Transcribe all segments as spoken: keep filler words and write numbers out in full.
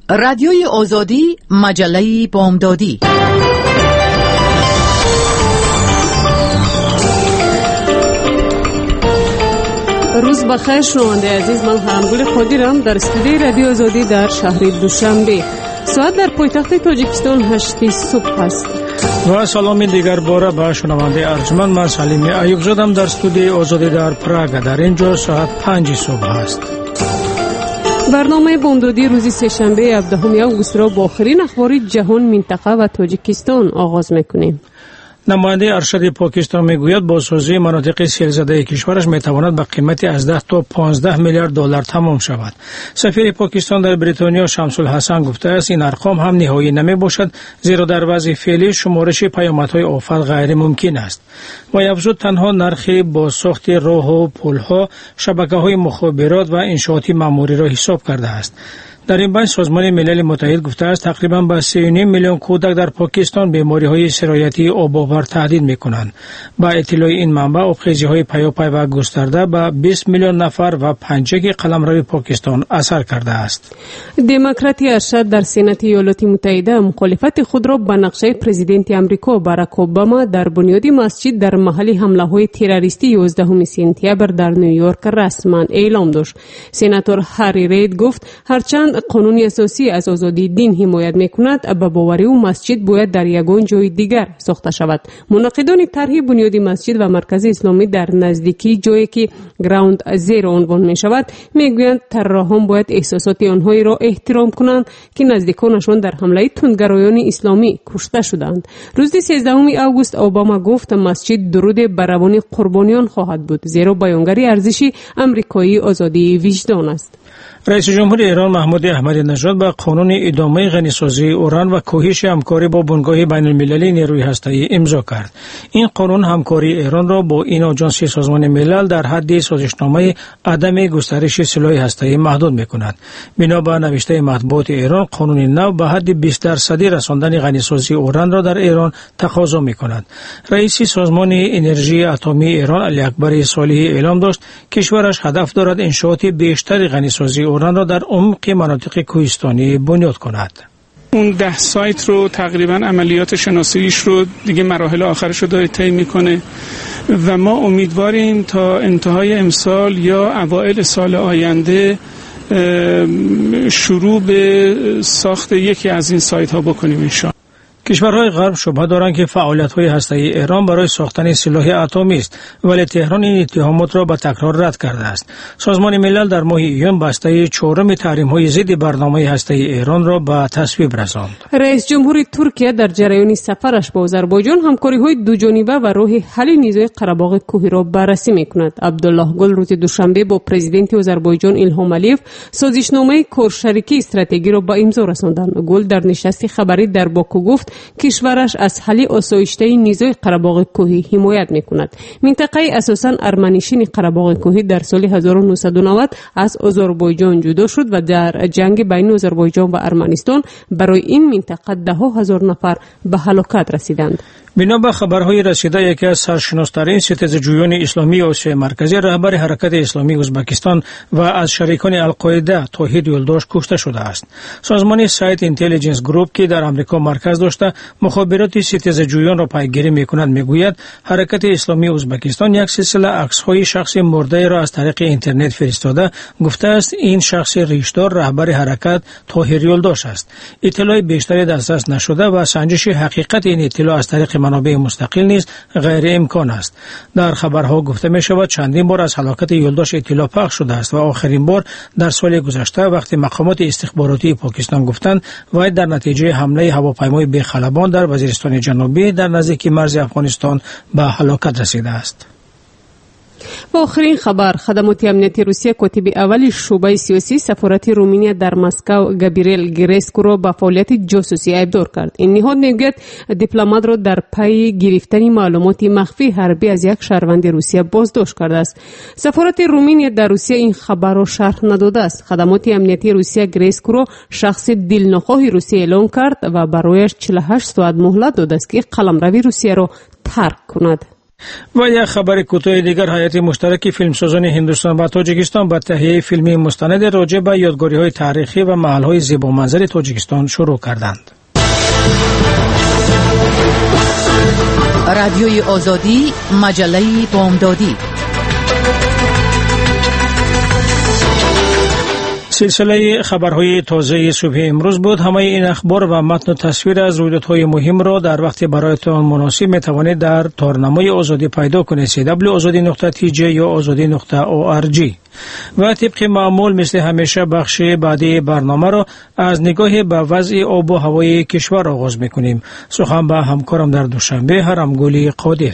رادیوی آزادی، مجله بامدادی. روز بخیر شنونده عزیز، من حرمگل قادرم در استودیوی رادیو آزادی در شهر دوشنبه. ساعت در پایتخت تاجیکستان هشت صبح است. و سلامی دیگر باره به شنونده ارجمند، من سلیم ایوب زادم در استودیوی آزادی در پراگ. در اینجا ساعت پنج صبح است. برنامه بامدادی روز سه‌شنبه هفدهم آگوست را با آخرین اخبار جهان، منطقه و تاجیکستان آغاز میکنیم. نماینده ارشد پاکستان میگوید بازسازی مناطق سیلزده کشورش میتواند به قیمت از ده تا پانزده میلیارد دلار تمام شود. سفیر پاکستان در بریتانیا شمس الحسن گفته است این ارقام هم نهایی نمی باشد، زیرا در وضع فعلی شمارش پیامدهای آفت غیر ممکن است. و افزود تنها نرخ بازساخت راه و پلها، شبکه‌های مخابرات و انشاءات معمولی را حساب کرده است. در این بین سازمان ملل متحد گفته است تقریباً به سه و نیم میلیون کودک در پاکستان بیماری‌های سرایتی آب آور تهدید می‌کنند. با اطلاع این منبع آبخیزی‌های پیاپی و گسترده به بیست میلیون نفر و پنجه قلمرو پاکستان اثر کرده است. دموکراتی ارشد در سنت ایالات متحده مخالفت خود را به نقشه پرزیدنت آمریکا باراک اوباما در بنیاد مسجد در محل حمله‌های تروریستی یازدهم سپتامبر در نیویورک رسما اعلام داشت. سناتور هری رید گفت هرچند قانون اساسی از آزادی دین حمایت می‌کند، به باور او مسجد باید در یگان جای دیگر ساخته شود. مناقضان طرح بنیاد مسجد و مرکز اسلامی در نزدیکی جایی که گراوند زیرو عنوان می‌شود می‌گویند طراحان باید احساسات آنهایی را احترام کنند که نزدیکانشان در حمله تندگرایان اسلامی کشته شدند. روز سیزدهم آگوست اوباما گفت مسجد درود بر روان قربانیان خواهد بود، زیرا بیانگر ارزش آمریکایی آزادی وجدان است. رئیس جمهور ایران محمود احمدی نژاد به قانون ادامه غنیسازی اوران و کاهش همکاری با بنگاه بین المللی نیروی هسته‌ای امضا کرد. این قانون همکاری ایران را با این آژانس سازمان ملل در حد سازشنامه عدم گسترش سلاح هسته‌ای محدود می‌کند. بنا به نوشته مطبوعات ایران، قانون نو به حد بیست درصدی رساندن غنیسازی اوران را در ایران تقاضا می‌کند. رئیس سازمان انرژی اتمی ایران علی اکبر صالحی اعلام داشت کشورش هدف دارد انشاءات بیشتر غنیسازی اوران را در عمق مناطق کوهستانی بنیاد کند. اون ده سایت رو تقریبا عملیات شناساییش رو دیگه مراحل آخرش رو داره طی میکنه و ما امیدواریم تا انتهای امسال یا اوایل سال آینده شروع به ساخت یکی از این سایت ها بکنیم انشاءالله. کشورهای غرب شبهه دارند که فعالیت‌های هسته‌ای ایران برای ساختن سلاح اتمی است، ولی تهران این اتهامات را به تکرار رد کرده است. سازمان ملل در ماه ایون بسته چهارم تحریم‌های ضد برنامه هسته‌ای ایران را به تصویب رساند. رئیس جمهور ترکیه در جریان سفرش با آذربایجان همکاری‌های دوجانبه و راه حل نیز قره‌باغ کوهی را بررسی می‌کند. عبدالله گل روز دوشنبه با پرزیدنت آذربایجان ایلهام علیف سازشنامه کارشریکی استراتژی را به امضا رساندند. گل در نشست خبری در باکو گفت کشورش از حل آسایشته نیزه قره‌باغ کوهی حمایت می‌کند. منطقه اساساً ارمنشین قره‌باغ کوهی در سال هزار و نهصد و نود از آذربایجان جدا شد و در جنگ بین آذربایجان و ارمنستان برای این منطقه ده هزار نفر به هلاکت رسیدند. بنا به خبرهای رسیده یکی از سرشناس‌ترین ستیزجویان اسلامی آسیای مرکزی رهبر حرکت اسلامی ازبکستان و از شریکان القاعده توحید یلداش کشته شده است. سازمان سایت اینتلیجنس گروپ که در آمریکا مرکز داشته مخابرات ستیزجویان را پیگیری می‌کند میگوید حرکت اسلامی ازبکستان یک سلسله عکس‌های شخص مرده را از طریق اینترنت فرستاده گفته است این شخص ریشدار رهبر حرکت توحید یلداش است. اطلاع بیشتری دسترس نشده و سنجش حقیقت این اطلاع از طریق منابع مستقل نیز غیر امکان است. در خبرها گفته می شود چندین بار از هلاکت یلداش اطلاع پخش شده است و آخرین بار در سال گذشته وقتی مقامات استخباراتی پاکستان گفتند وی در نتیجه حمله هواپیمای بی‌خلبان در وزیرستان جنوبی در نزدیک مرز افغانستان به هلاکت رسیده است. و آخرین خبر، خدمات امنیتی روسیه کاتب اول شعبه سیاسی سفارت رومانیا در مسکو گابریل گریسکو را به فعالیت جاسوسی ابدار کرد. این نهاد میگوید دیپلمات را در پی گرفتن معلومات مخفی حربی از یک شهروند روسیه بازداشت کرده است. سفارت رومانیا در روسیه این خبر را شرح نداده است. خدمات امنیتی روسیه گریسکو را شخص دلنخواه روسیه اعلام کرد و برایش چهل و هشت ساعت مهلت داده است که قلمرو روسیه را ترک کند. و یک خبر کوتاه دیگر، هیئت مشترک فیلمسازان هندوستان و تاجیکستان به تهیه فیلمی مستند راجع به یادگاری‌های تاریخی و محل‌های زیبامنظر تاجیکستان شروع کردند. رادیوی آزادی، مجله بامدادی. سلسله خبرهای تازه صبح امروز بود. همه این اخبار و متن و تصویر از رویدادهای مهم را در وقت برایتان مناسب می توانید در تارنمای آزادی پیدا کنید سی دبلیو آزادی نقطه تی جی یا آزادی نقطه او آر جی. و طبق معمول مثل همیشه بخش بعدی برنامه را از نگاه به وضع آب و هوای کشور آغاز می کنیم. سخن به همکارم در دوشنبه هرمگل قادر.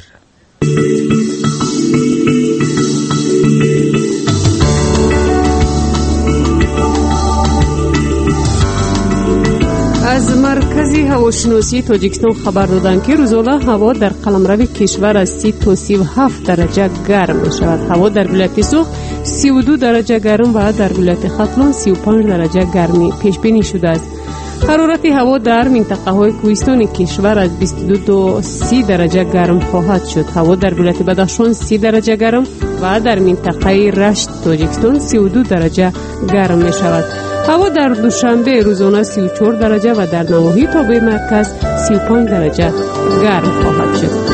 از مرکز هواشناسی تاجیکستان خبر دادند که روزانه هوا در قلمرو کشور از سی تا سی و هفت درجه گرم می شود. هوا در ولایت سوخ سی و دو درجه گرم و در ولایت ختلان سی و پنج درجه گرمی پیش بینی شده است. حرارت هوا در منطقه های کوهستانی کشور از بیست و دو تا سی درجه گرم خواهد شد. هوا در ولایت بدخشان سی درجه گرم و در منطقه رشت تاجیکستان سی و دو درجه گرم می شود. هوا در دوشنبه روزانه سی و چهار درجه و در نواحی تابع مرکز سی و پنج درجه گرم خواهد شد.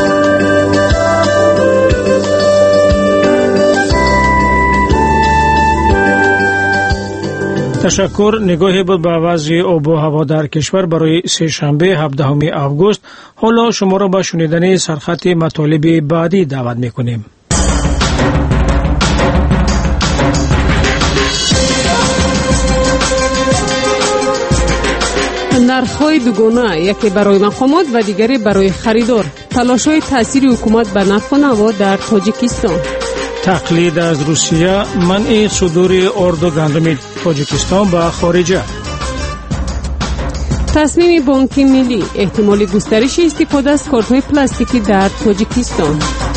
تشکر. نگاهی بود به وضع آب و هوا در کشور برای سه شنبه هفدهم آگوست. حالا شما را به شنیدن سرخط مطالب بعدی دعوت می‌کنیم. نرخ‌های دوگانه، یکی برای مقامات و دیگری برای خریدار. تلاش‌های تأثیر حکومت به نرخ و نوا در تاجیکستان. تقلید از روسیه، منع صدور آرد و گندم تاجیکستان به خارجه. تصمیم بانک ملی، احتمال گسترش استفاده از کارت‌های پلاستیکی در تاجیکستان.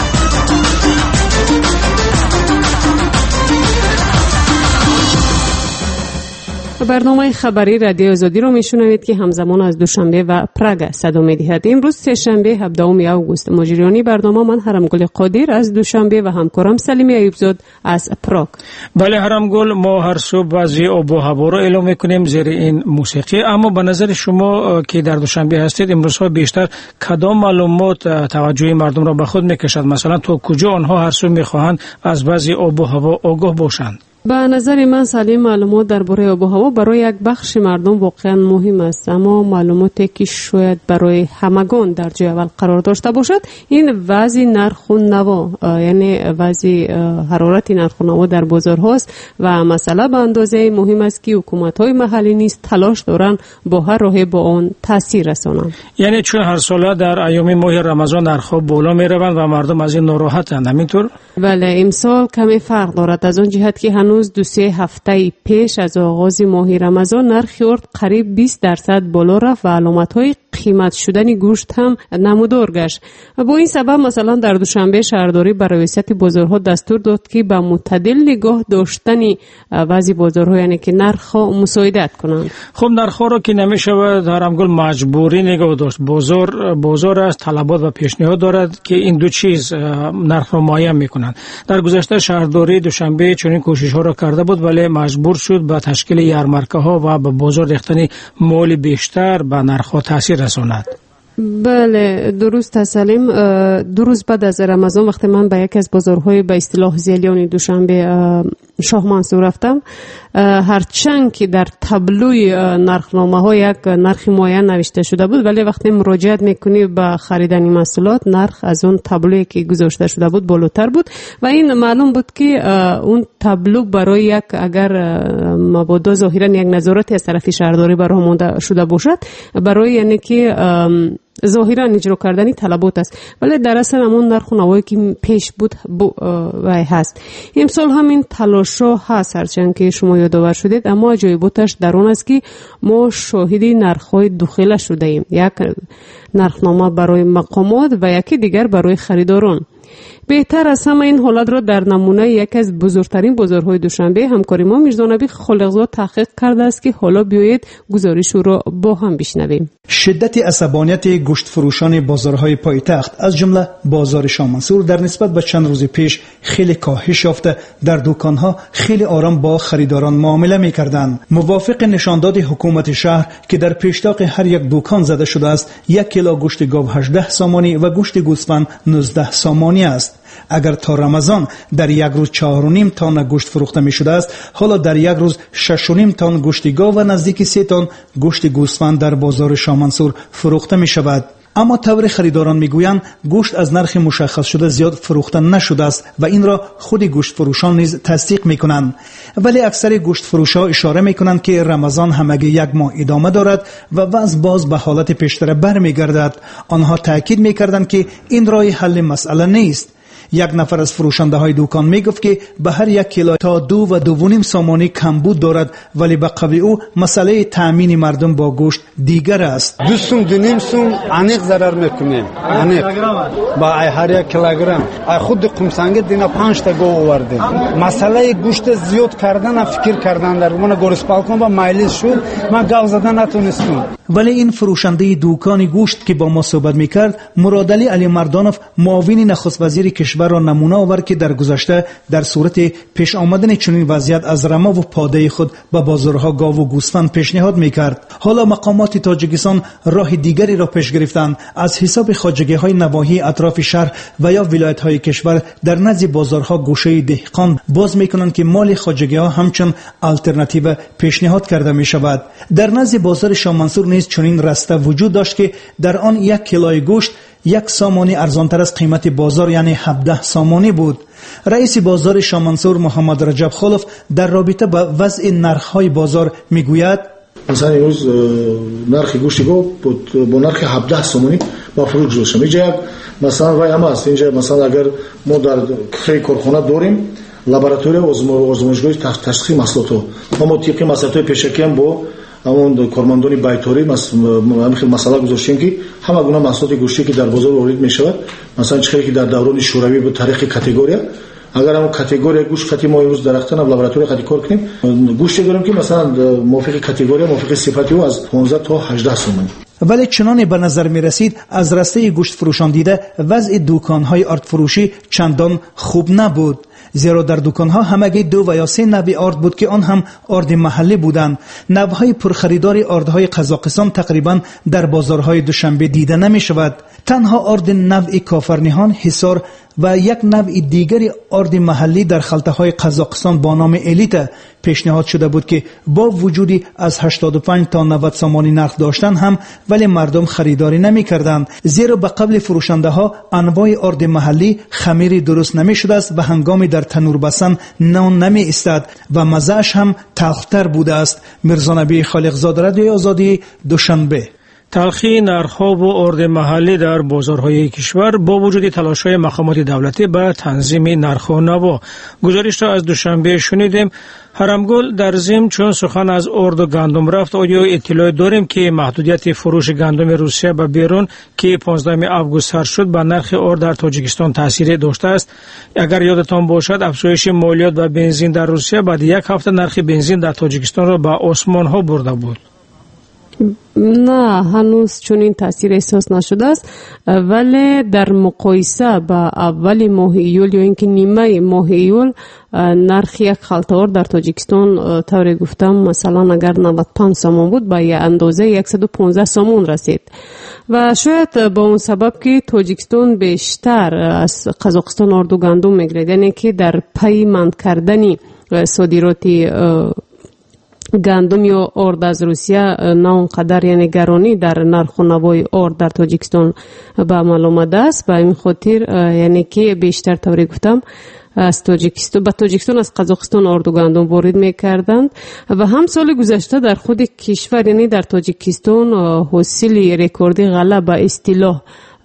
برنامه خبری رادیو آزادی رو میشنوید که همزمان از دوشنبه و پراگ صدا می‌دهد. امروز سه شنبه هفدهم آگوست. مجریانی برنامه من هرمگل قادر از دوشنبه و همکارم سلیمی ایوبزاد از پراگ. بله هرمگل، ما هر صبح وضع آب و هوا را اعلام می‌کنیم زیر این موسیقی. اما به نظر شما که در دوشنبه هستید امروزها بیشتر کدام معلومات توجه مردم را به خود می‌کشد؟ مثلا تا کجا آنها هر صبح می‌خواهند از وضع آب و هوا آگاه باشند؟ به نظر من سالم معلومات درباره آب و هوا برای یک بخش مردم واقعا مهم است، اما معلوماتی که شاید برای همگان در جای اول قرار داشته باشد این وضع نرخ و نوا، یعنی وضع حرارت نرخ و نوا در بازار هاست و مسئله به اندازه مهم است که حکومت های محلی نیز تلاش دارند با هر راه با آن تاثیر رسانند. یعنی چون هر ساله در ایام ماه رمضان نرخ ها بالا می روند و مردم از این ناراحتند، همینطور؟ بله، امسال کمی فرق دارد از آن جهت که هنوز دو سه هفته پیش از آغاز ماه رمضان نرخ آرد قریب بیست درصد بالا رفت و علامت‌های قیمت شدن گوشت هم نمودار گشت. با این سبب مثلا در دوشنبه شهرداری برای وضعیت بازارها دستور داد که به معتدل نگاه داشتن وضع بازارها، یعنی که نرخ‌ها مساعدت کنند. خب نرخ‌ها را که نمی‌شود هرمگل مجبوری نگاه داشت. بازار بازار از طلبات و پیشنهاد دارد که این دو چیز نرخ را معین می‌کنند. در گذشته شهرداری دوشنبه چنین کوشش‌ها را کرده بود ولی مجبور شد به تشکیل یارمارکه‌ها و به بازار ریختن مال بیشتر به نرخ‌ها تاثیر رساند. بله درست سلیم. دو روز بعد از رمضان وقتی من به یک از بازارهای به اصطلاح زیلیان دوشنبه شاه منصور رفتم، هرچند که در تابلوی نرخنامه ها یک نرخ معین نوشته شده بود ولی وقتی مراجعت میکنی به خریدن محصولات نرخ از اون تابلویی که گذاشته شده بود بالاتر بود و این معلوم بود که اون تابلو برای یک اگر مبادا ظاهرا یک نظارت از طرف شهرداری برای مونده شده باشد برای یعنی که ظاهرا اجرا کردنی طلبات است، ولی در اصل همون نرخ و نوایی که پیش بود و هست. امسال همین تلاش‌ها هست هرچند که شما یادآور شدید، اما عجایباتش در اون است که ما شاهدی نرخ‌های دخیله شده ایم، یک نرخنامه برای مقامات و یکی دیگر برای خریداران. بهتر از همه این حالت را در نمونه یکی از بزرگترین بازارهای دوشنبه همکاری ما میرزانبی خالقزاد تحقیق کرده است که حالا بیایید گزارش او را با هم بشنویم. شدت عصبانیت گوشت فروشان بازارهای پایتخت از جمله بازار شاه منصور در نسبت به چند روز پیش خیلی کاهش یافته در دکانها خیلی آرام با خریداران معامله می‌کردند. موافق نشانداد حکومت شهر که در پیشتاق هر یک دکان زده شده است، یک کیلو گوشت گاو هجده سامانی و گوشت گوسفند نوزده سامانی است. اگر تا رمضان در یک روز چهار و نیم تن گوشت فروخته می شده است، حالا در یک روز شش و نیم تن گوشت گاو و نزدیک سه تن گوشت گوسفند در بازار شاه منصور فروخته می شود. اما طور خریداران میگویند گوشت از نرخ مشخص شده زیاد فروخته نشده است و این را خود گوشت فروشان نیز تصدیق میکنند. ولی اکثر گوشت فروشها اشاره میکنند که رمضان همگی یک ماه ادامه دارد و وضع باز به حالت پیشتر برمیگردد. آنها تاکید میکردند که این راه حل مسئله نیست. یک نفر از فروشنده های دکان می گفت که به هر یک کیلو تا دو و دو و نیم سامانی کمبود دارد، ولی به قول او مسئله تامین مردم با گوشت دیگر است. دو سوم دو نیم سوم انیق ضرر میکنیم، انیق با هر یک کیلوگرم. خود قمسنگ دینا پنج تا گاو آوردیم. مسئله گوشت زیاد کردن فکر کردن در من گورسپالکون با مایلیز شد، من گاو زدن نتونستم. ولی این فروشنده دکان گوشت که با ما صحبت میکرد، مرادعلی علی مردانوف، معاون نخست وزیر کشور را نمونه آورد که در گذشته در صورت پیش آمدن چنین وضعیت از رما و پاده خود به بازارها گاو و گوسفند پیشنهاد میکرد. حالا مقامات تاجیکستان راه دیگری را پیش گرفتند، از حساب خواجگی های نواحی اطراف شهر و یا ولایت های کشور در نزد بازارها گوشه دهقان باز میکنند که مال خواجگی ها همچون الटरनेटिव پیشنهاد کرده می شود. در نزد بازار شاه منصور نیز چنین رسته وجود داشت که در آن یک کیلوی گوشت یک سامانی ارزانتر از قیمت بازار یعنی هفده سامانی بود. رئیس بازار شاه منصور محمد رجب خلف در رابطه با وضع نرخ‌های بازار میگوید: مثلا امروز نرخ گوشت گاو با نرخ هفده سامانی با فروش شده است. اینجا مثلا وای هم است، اینجا مثلا اگر ما در خیلی کارخانه داریم لابراتوری آزمایشگاه تشخیص محصولات، ما طبق مسائل پیشکی هم با همون کارمندان بیتاری مثلا مسئله گذاشتیم که همه گونه محصولات گوشتی که در بازار وارد می شود، مثلا چیزی که در دوران شوروی به طریق کاتگوری، اگر هم کاتگوری گوشت خاطی ما امروز درختن از لابراتوری خاطی کار کنیم، گوشتی داریم که مثلا موافق کاتگوری موافق صفتی او از پانزده تا هجده سومن. ولی چنان به نظر می رسید از راسته گوشت فروشان دیده وضع دکان‌های آرد فروشی چندان خوب نبود، زیرا در دکان‌ها همگی دو و یا سه نوع آرد بود که آن هم آرد محلی بودند. نوع‌های پرخریدار آردهای قزاقستان تقریبا در بازارهای دوشنبه دیده نمی شود. تنها آرد نوع کافرنیهان، حصار و یک نوع دیگری آرد محلی در خلطه‌های قزاقستان با نام الیت پیشنهاد شده بود که با وجودی از هشتاد و پنج تا نود سامانی نرخ داشتن هم ولی مردم خریداری نمی‌کردند، زیرا به قبل فروشنده‌ها انواع آرد محلی خمیر درست نمی‌شده است و هنگامی در تنور بستن نان نمی‌ایستاد و مزه‌اش هم تلخ‌تر بوده است. میرزانبی خالقزاد، رادیوی آزادی، دوشنبه. تلخی نرخ‌ها و آرد محلی در بازارهای کشور با وجود تلاش‌های مقامات دولتی به تنظیم نرخ و نوا. گزارش را از دوشنبه شنیدیم. حرمگل در ضمن چون سخن از آرد و گندم رفت، آیا اطلاع داریم که محدودیت فروش گندم روسیه به بیرون که پانزدهم آگوست سر شد به نرخ آرد در تاجیکستان تاثیر داشته است؟ اگر یادتان باشد افزایش مالیات و بنزین در روسیه بعد یک هفته نرخ بنزین در تاجیکستان را به آسمان ها برده بود. نه، هنوز چون این تاثیر احساس نشده است، ولی در مقایسه با اول ماه ایول یا اینکه نیمه ماه ایول نرخ یک خلطه‌آرد در تاجیکستان طور گفتم مثلا اگر نود و پنج سوم بود به یه اندازه صد و پانزده سوم رسید و شاید با اون سبب که تاجیکستان بیشتر از قزاقستان آرد و گندم میگیرد، یعنی که در پی منع کردن صادرات گندم یا آرد از روسیه نه اونقدر یعنی گرانی در نرخ و نوای آرد در تاجیکستان به عمل آمده است. به این خاطر یعنی که بیشتر طوری گفتم از تاجیکستان به تاجیکستان از قزاقستان آرد و گندم وارد می‌کردند و هم سال گذشته در خود کشور یعنی در تاجیکستان حاصل رکوردی غله به اصطلاح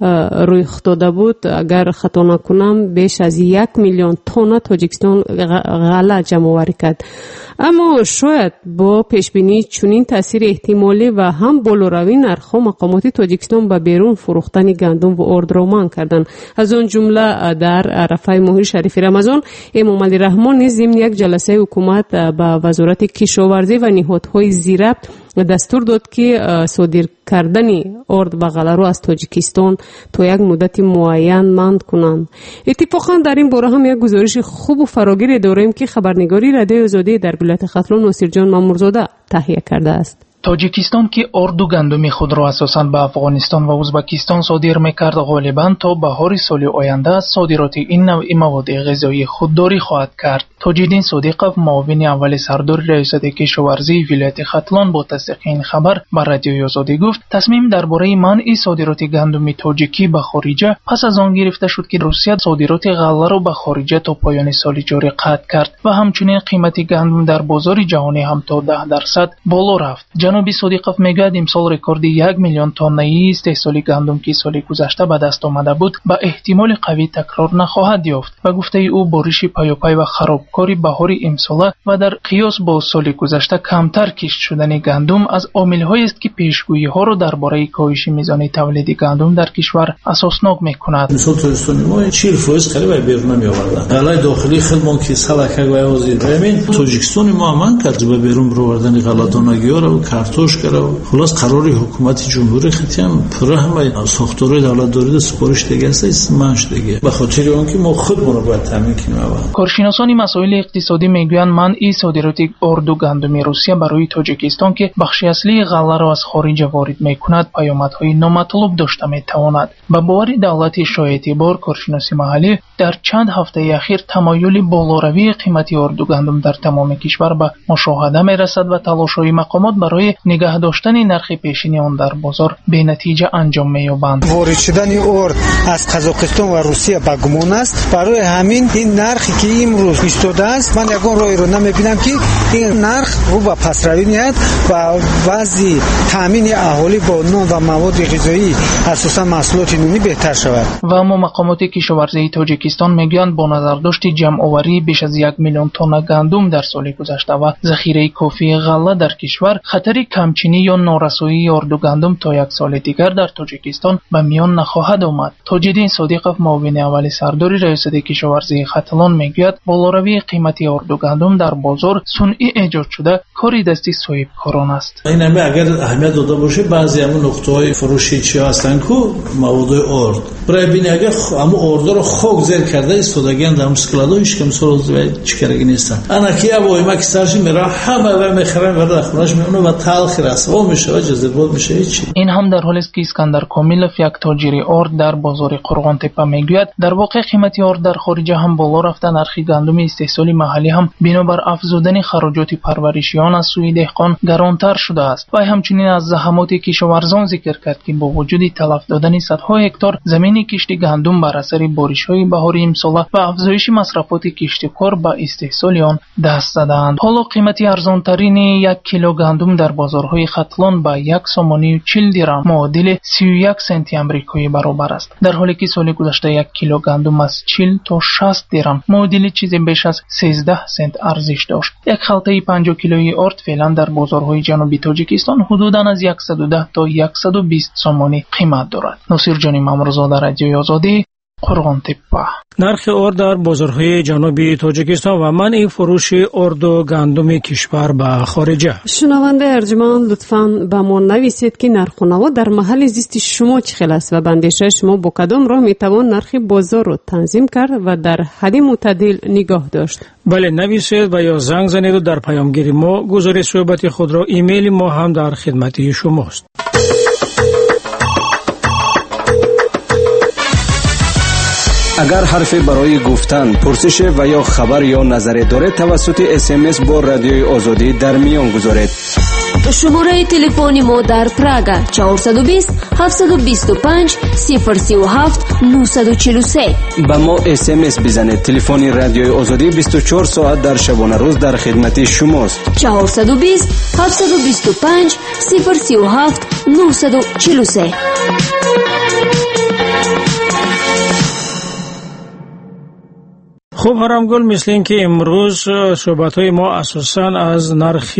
روی افتاده بود. اگر خطا نکنم بیش از یک میلیون تن تاجیکستان غله جمع آوری کرد. اما شاید با پیش بینی چنین تاثیر احتمالی و هم بالاروی نرخ مقامات تاجیکستان به بیرون فروختن گندم و ارد را منع کردند. از آن جمله در عرفه ماه شریف رمضان امام علی رحمان نیز ضمن یک جلسه حکومت به وزارت کشاورزی و نهادهای زیربط دستور داد که صادر کردن ارد به غله‌رو از تاجیکستان تا یک مدت معین منع کنند. اتفاقا در این باره هم یک گزارش خوب و فراگیر داریم که خبرنگاری رادیوی آزادی در ولایت ختلان ناصرجان مامورزاده تهیه کرده است. تاجیکستان که ارد و گندم خود را اساساً به افغانستان و ازبکستان صادر می‌کرد، غالباً تا بهار سال آینده از صادرات این نوع مواد غذایی خودداری خواهد کرد. تاج‌الدین صادقов، معاون اول سردار ریاست کشاورزی ولایت ختلان، با تصدیق این خبر بر رادیوی آزادی گفت تصمیم درباره منع صادرات گندم تاجیکی به خارجه پس از آن گرفته شد که روسیه صادرات غله را به خارجه تا پایان سال جاری قطع کرد و همچنین قیمت گندم در بازار جهانی هم تا ده درصد بالا رفت. جناب صادقов میگوید امسال رکورد یک میلیون تن استحصال گندم که سال گذشته به دست آمده بود به احتمال قوی تکرار نخواهد یافت و گفته او بارش پیاپی و خرابکاری بهار امسال و در قیاس با سال گذشته کمتر کشت شدن گندم از عامل‌هایی است که پیشگویی ها را درباره کاهش میزان تولید گندم در کشور اساسناک می‌کند. مثال تاجیکستان ما چهل درصد خیلی بیرون نمی‌آوردن. غله داخلی خیلی ممکن سلاکه و وزیر همین تاجیکستان ما من کرد به بیرون بردن غله دانگی‌ها را و کارتوش کرد. خلاص قراری حکومت جمهوری خطیان پر همه ساختارهای دولت دارید سپارش دیگه است منش دیگه به خاطر اون که ما خودمون رو باید تامین کنیم. کارشناسان مسائل اقتصادی میگویند منع صادرات ارد و گندم روسیه برای تاجیکستان که بخش اصلی غله را از خارج وارد میکند پیامدهای نامطلوب داشته میتواند. با باور دولت شایع‌اعتبار کارشناسی محلی در چند هفته اخیر تمایل بالاروی قیمت ارد و گندم در تمام کشور به مشاهده میرسد و تلاش‌های مقامات برای نگاه داشتن نرخ پیشینی آن در بازار به نتیجه انجام می‌یابند. وارد شدن ارد از قزاقستان و روسیه به گمان است. برای همین این نرخی که امروز ایستاده است من یگان راهی رو نمی‌بینم که این نرخ رو به پس‌روی نیاد و وضع تامین اهالی با نان و مواد غذایی اساساً محصولات نونی بهتر شود. و اما مقامات کشاورزی تاجیکستان میگویند با نظر داشت جمع آوری بیش از یک میلیون تن گندم در سال گذشته و ذخیره کافی غله در کشور خطر کمچینی یا نارسایی ارد و گندم تا یک سال دیگر در تاجیکستان به میان نخواهد آمد. تاج‌الدین صادقов، معاون اول سردار ریاست کشاورزی ختلان میگوید بالاروی قیمت ارد و گندم در بازار صنعی ایجاد شده کاری دستی صاحبکاران است. این هم اگر اهمیت داده باشه بعضی همون نقطه‌های فروشی چی هستن که مواد ارد برای بین اگر همون ارد رو خوک زیر کرده استفاده در مسکلادوش که مثلا چیکارگی نیستن انا کی ابوی ما کسرش میره همه و میخرن و در خونش میونه و تلخ رسوا میشه و جذبات میشه هیچ. این هم در حالی است که اسکندر کاملوف، یک تاجر ارد در بازار قرغان تپه میگوید در واقع قیمت ارد در خارج هم بالا رفته، نرخ گندم استحصالی محلی هم بنابر افزودن خراجات پرورشیان از سوی دهقان گرانتر شده است. و همچنین از زحمات کشاورزان ذکر کرد که با وجود تلف دادن صدها هکتار زمین کشت گندم بر اثر بارش‌های بهاری امسال و افزایش مصرفات کشتکار به استحصال آن دست زدند. حالا قیمت ارزان‌ترین یک کیلو گندم در بازارهای ختلان با یک سومانی و چهل درم معادل سی و یک سنت آمریکایی برابر است، در حالی که سال گذشته یک کیلو گندم از چهل تا شصت درم معادل چیزی بیش از سیزده سنت ارزش داشت. یک خلطه پنجاه کیلویی ارد فعلا در بازارهای جنوبی تاجیکستان حدوداً از صد و ده تا صد و بیست سومانی قیمت دارد. ناصرجان مامورزاده، رادیوی آزادی، قرغان تپه. نرخ ارد در بازارهای جنوبی تاجیکستان و منع فروش ارد و گندم کشور به خارجه. شنونده ارجمند لطفاً به ما نویسید که نرخ و نوا در محل زیست شما چقدر است و به اندیشه شما با کدام راه میتوان نرخ بازار رو تنظیم کرد و در حد معتدل نگاه داشت. بله، نویسید و یا زنگ زنید و در پیامگیری ما گزارش صحبت خود را ایمیل ما هم در خدمت شماست. اگر حرفی برای گفتن، پرسش و یا خبر یا نظری دارید توسط اس ام اس با رادیوی آزادی در میان گذارید. شماره تلفن ما در پراگ چهارصد و بیست هفتصد و بیست و پنج صفر سی و هفت نهصد و چهل و سه. با ما اس ام اس بزنید. تلفن رادیوی آزادی بیست و چهار ساعت در شبانه روز در خدمت شماست. چهارصد و بیست هفتصد و بیست و پنج صفر سی و هفت نهصد و چهل و سه. خب هرمگل، مثل این که امروز صحبت‌های ما اساساً از نرخ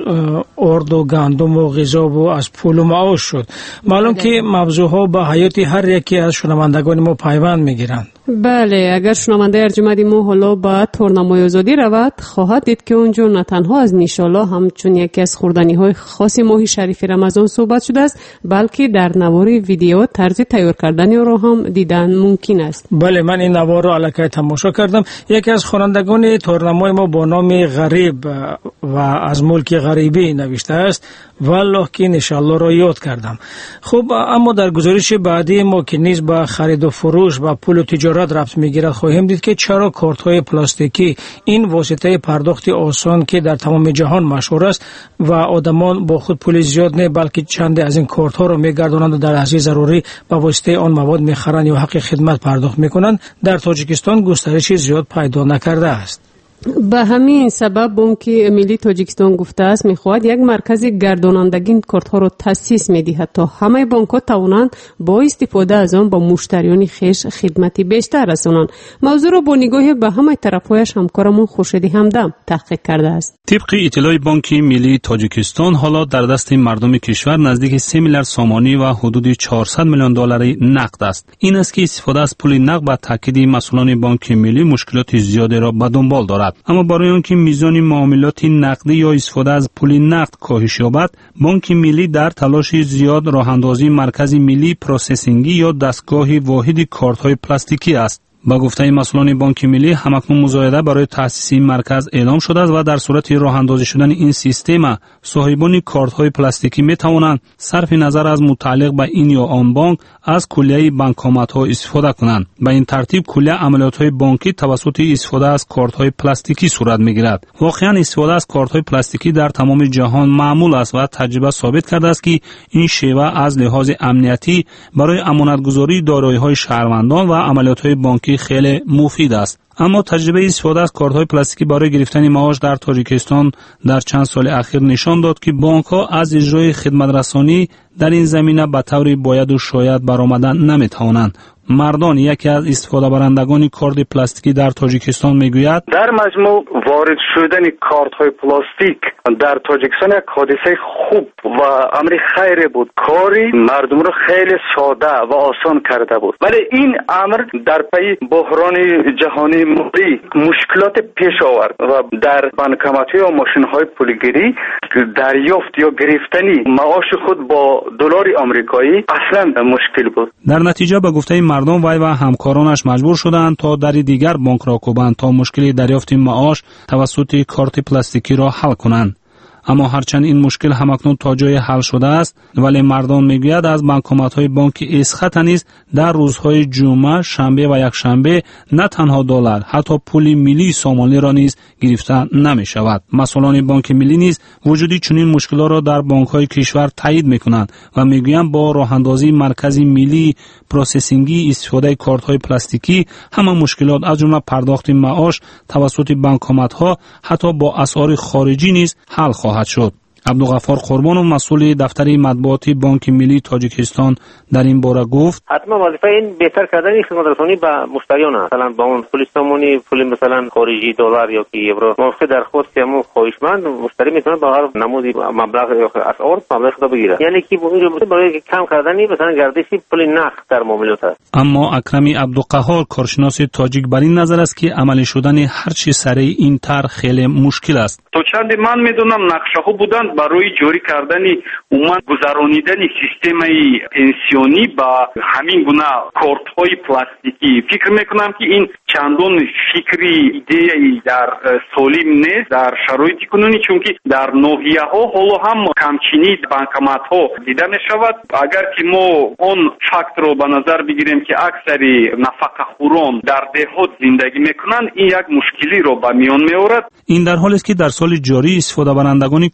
ارد و گندم و غذا و از پول و معاش شد. معلوم که موضوعها با حیات هر یکی از شنوندگان ما پیوند میگیرند. بله، اگر شنونده ارجمند ما حالا با تورنمای آزادی رود، خواهد دید که اونجا نه تنها از نیشالا همچون یکی از خوردنی‌های خاص ماه شریف رمضان صحبت شده است، بلکه در نوار ویدیو طرز تیار کردن را هم دیدن ممکن است. بله، من این نوار را الکی تماشا کردم. یکی از خوانندگان تورنمای ما با نام غریب و از ملک غریبی نوشته است، والله که انشالله را یاد کردم. خب اما در گزارش بعدی ما که نیز با خرید و فروش و پول و تجارت ربط میگیرد خواهیم دید که چرا کارت های پلاستیکی این واسطه پرداخت آسان که در تمام جهان مشهور است و آدمان با خود پول زیاد نه بلکه چند از این کارت ها را میگردانند و در لحظه ضروری به واسطه آن مواد میخرند یا حق خدمت پرداخت میکنند، در تاجیکستان گسترش زیاد پیدا نکرده است. به همین سبب بانک ملی تاجیکستان گفته است میخواهد یک مرکز گردانندگی کارت ها را تأسیس میدهد تا همه بانک ها توانند با استفاده از آن با مشتریان خویش خدمتی بیشتر رسانند. موضوع را با نگاه به همه طرف‌هایش همکارمون خورشیدی همدم تحقیق کرده است. طبق اطلاع بانک ملی تاجیکستان، حالا در دست مردم کشور نزدیک سه میلیارد سامانی و حدود چهارصد میلیون دلاری نقد است. این است که استفاده از پول نقد با تاکید مسئولان بانک ملی مشکلات زیادی را به دنبال دارد. اما برای آنکه میزان معاملات نقدی یا استفاده از پول نقد کاهش یابد، بانک ملی در تلاش زیاد راه اندازی مرکز ملی پروسسینگی یا دستگاه واحد کارت های پلاستیکی است. با گفته مسئولان بانک ملی، همکنون مزایده برای تأسیس این مرکز اعلام شده است و در صورت راه اندازی شدن این سیستم صاحبان کارت های پلاستیکی می توانند صرف نظر از متعلق به این یا آن بانک از کلیه بانکومات ها استفاده کنند. به این ترتیب کلیه عملیات های بانکی توسط استفاده از کارت های پلاستیکی صورت می گیرد. واقعا استفاده از کارت های پلاستیکی در تمام جهان معمول است و تجربه ثابت کرده است که این شیوه از لحاظ امنیتی برای امانتگذاری دارایی های شهروندان و عملیات های بانکی خیلی مفید است. اما تجربه استفاده از کارت های پلاستیکی برای گرفتن معاش در تاجیکستان در چند سال اخیر نشان داد که بانک ها از اجرای خدمت رسانی در این زمینه به طور باید و شاید برآمدن نمی توانند. مردان، یکی از استفاده برندگان کارت پلاستیکی در تاجیکستان میگوید در مجموع وارد شدن کارت های پلاستیک در تاجیکستان یک حادثه خوب و امر خیری بود. کاری مردم رو خیلی ساده و آسان کرده بود، ولی این امر در پی بحران جهانی مالی مشکلات پیش آورد و در بانکمات و ماشین های پولگیری دریافت یا گرفتنی معاش خود با دلار آمریکایی اصلا مشکل بود. در نتیجه به گفته مردم، وی و همکارانش مجبور شدند تا در دیگر بانک را کوبند تا مشکل دریافت معاش توسط کارت پلاستیکی را حل کنند. اما هرچند این مشکل همکنون تا جای حل شده است، ولی مردم میگوید از بانکومات‌های بانک اسخط نیز در روزهای جمعه، شنبه و یک شنبه نه تنها دلار، حتی پول ملی سامانی را نیز گرفته نمی شود. مسئولان بانک ملی نیز وجودی چنین مشکلات را در بانک‌های کشور تایید میکنند و میگویند با راه اندازی مرکز ملی پروسسینگی استفاده کارت‌های پلاستیکی همه مشکلات از جمله پرداخت معاش توسط بانکومات‌ها حتی با اسعار خارجی نیز حل خواهد شد. عبدالغفار قربانov مسئول دفتر مطبوعاتی بانک ملی تاجیکستان در این باره گفت: حتما وظیفه این بهتر کردن خدمت رسانی به مشتریان است. مثلا با اون پول سامانی، پول مثلا خارجی دلار یا که یورو، موافق درخواست همون خواهشمند مشتری میتونه با هر نمودی مبلغ یا اسعار مبلغ خود بگیره. یعنی که برای کم کردن مثلا گردش پول نقد در معاملات است. اما اکرمی عبدالقهار کارشناس تاجیک بر این نظر است که عملی شدن هر چی سریع این طرح خیلی مشکل است. تو چند من میدونم نقشه ها بودن برای جاری کردن عموما گذرانیدن سیستم پنسیونی با همین گونه کارت های پلاستیکی. فکر میکنم که این چندان فکری ایده در سالم نیست در شرایط کنونی، چون که در ناحیه ها حالا هم کمچینی بانکمات ها دیده می شود. اگر که ما اون فکت رو به نظر بگیریم که اکثری نفقه خوران در دهات زندگی میکنن، این یک مشکلی رو به میان میآورد. این در حالی است که در سال جاری استفاده برندگان کارت های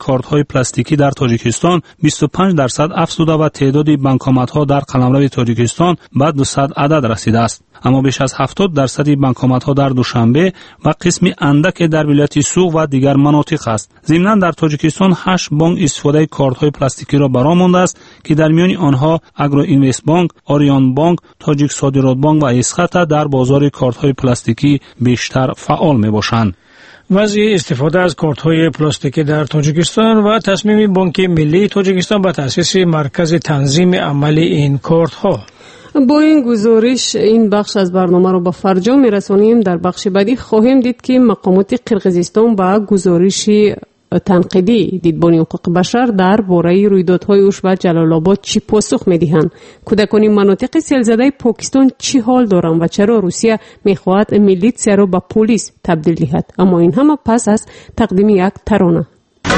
پلاستیکی در تاجیکستان بیست و پنج درصد افزوده و تعداد بانکومت‌ها در قلمرو تاجیکستان به دویست عدد رسیده است. اما بیش از هفتاد درصد بانکومت‌ها در دوشنبه و قسمی اندک در ولایت سوق و دیگر مناطق است. ضمناً در تاجیکستان هشت بانک استفاده کارت‌های پلاستیکی را برآمده است که در میان آنها اگرو اینوست بانک، آریان بانک، تاجیک صادرات بانک و اسخط در بازار کارت‌های پلاستیکی بیشتر فعال می‌باشند. وضع استفاده از کارت‌های پلاستیکی در تاجیکستان و تصمیم بانک ملی تاجیکستان به تأسیس مرکز تنظیم عمل این کارت‌ها. با این گزارش این بخش از برنامه رو به فرجام میرسانیم. در بخش بعدی خواهیم دید که مقامات قرقیزستان با گزارش تنقیدی دیدبان حقوق بشر در باره رویدادهای اوش و جلال آباد چی پاسخ میدهند؟ کودکان مناطق سیلزده پاکستان چی حال دارند و چرا روسیه میخواهد میلیتسیا را به پلیس تبدیل دهد؟ اما این همه پس از تقدیم یک ترانه.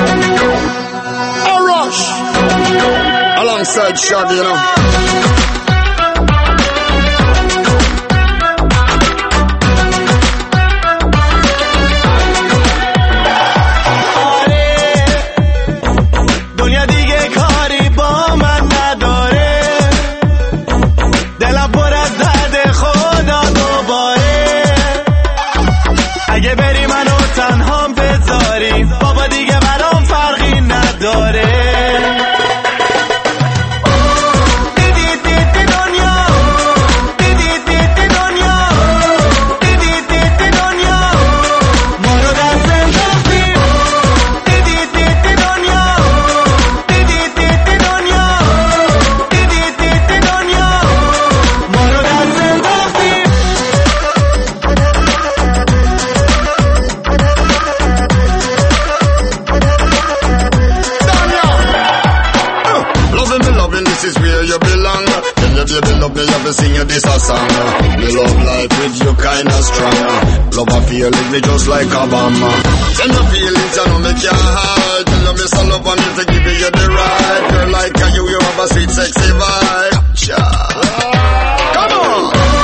Sing you this a song. Me love life with you kinda strong. Love a feeling me just like Obama. Send the feelings you know me can't hide. Tell you me so love on me to give you the right. Girl like you, you have a sweet sexy vibe. Come on.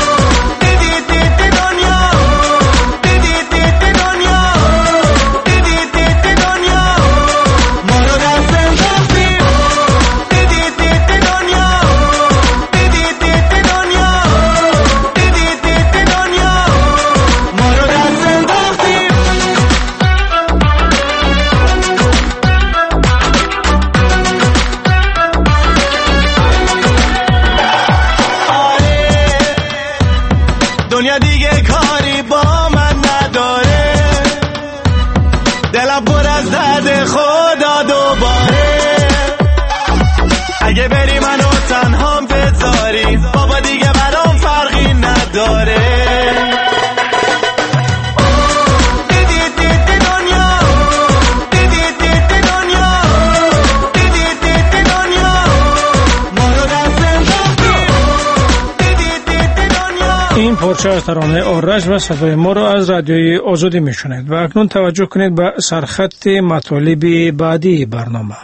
این پارچه از ترانه آرش و صدای ما را از رادیوی آزادی میشنید و اکنون توجه کنید به سرخط مطالب بعدی برنامه.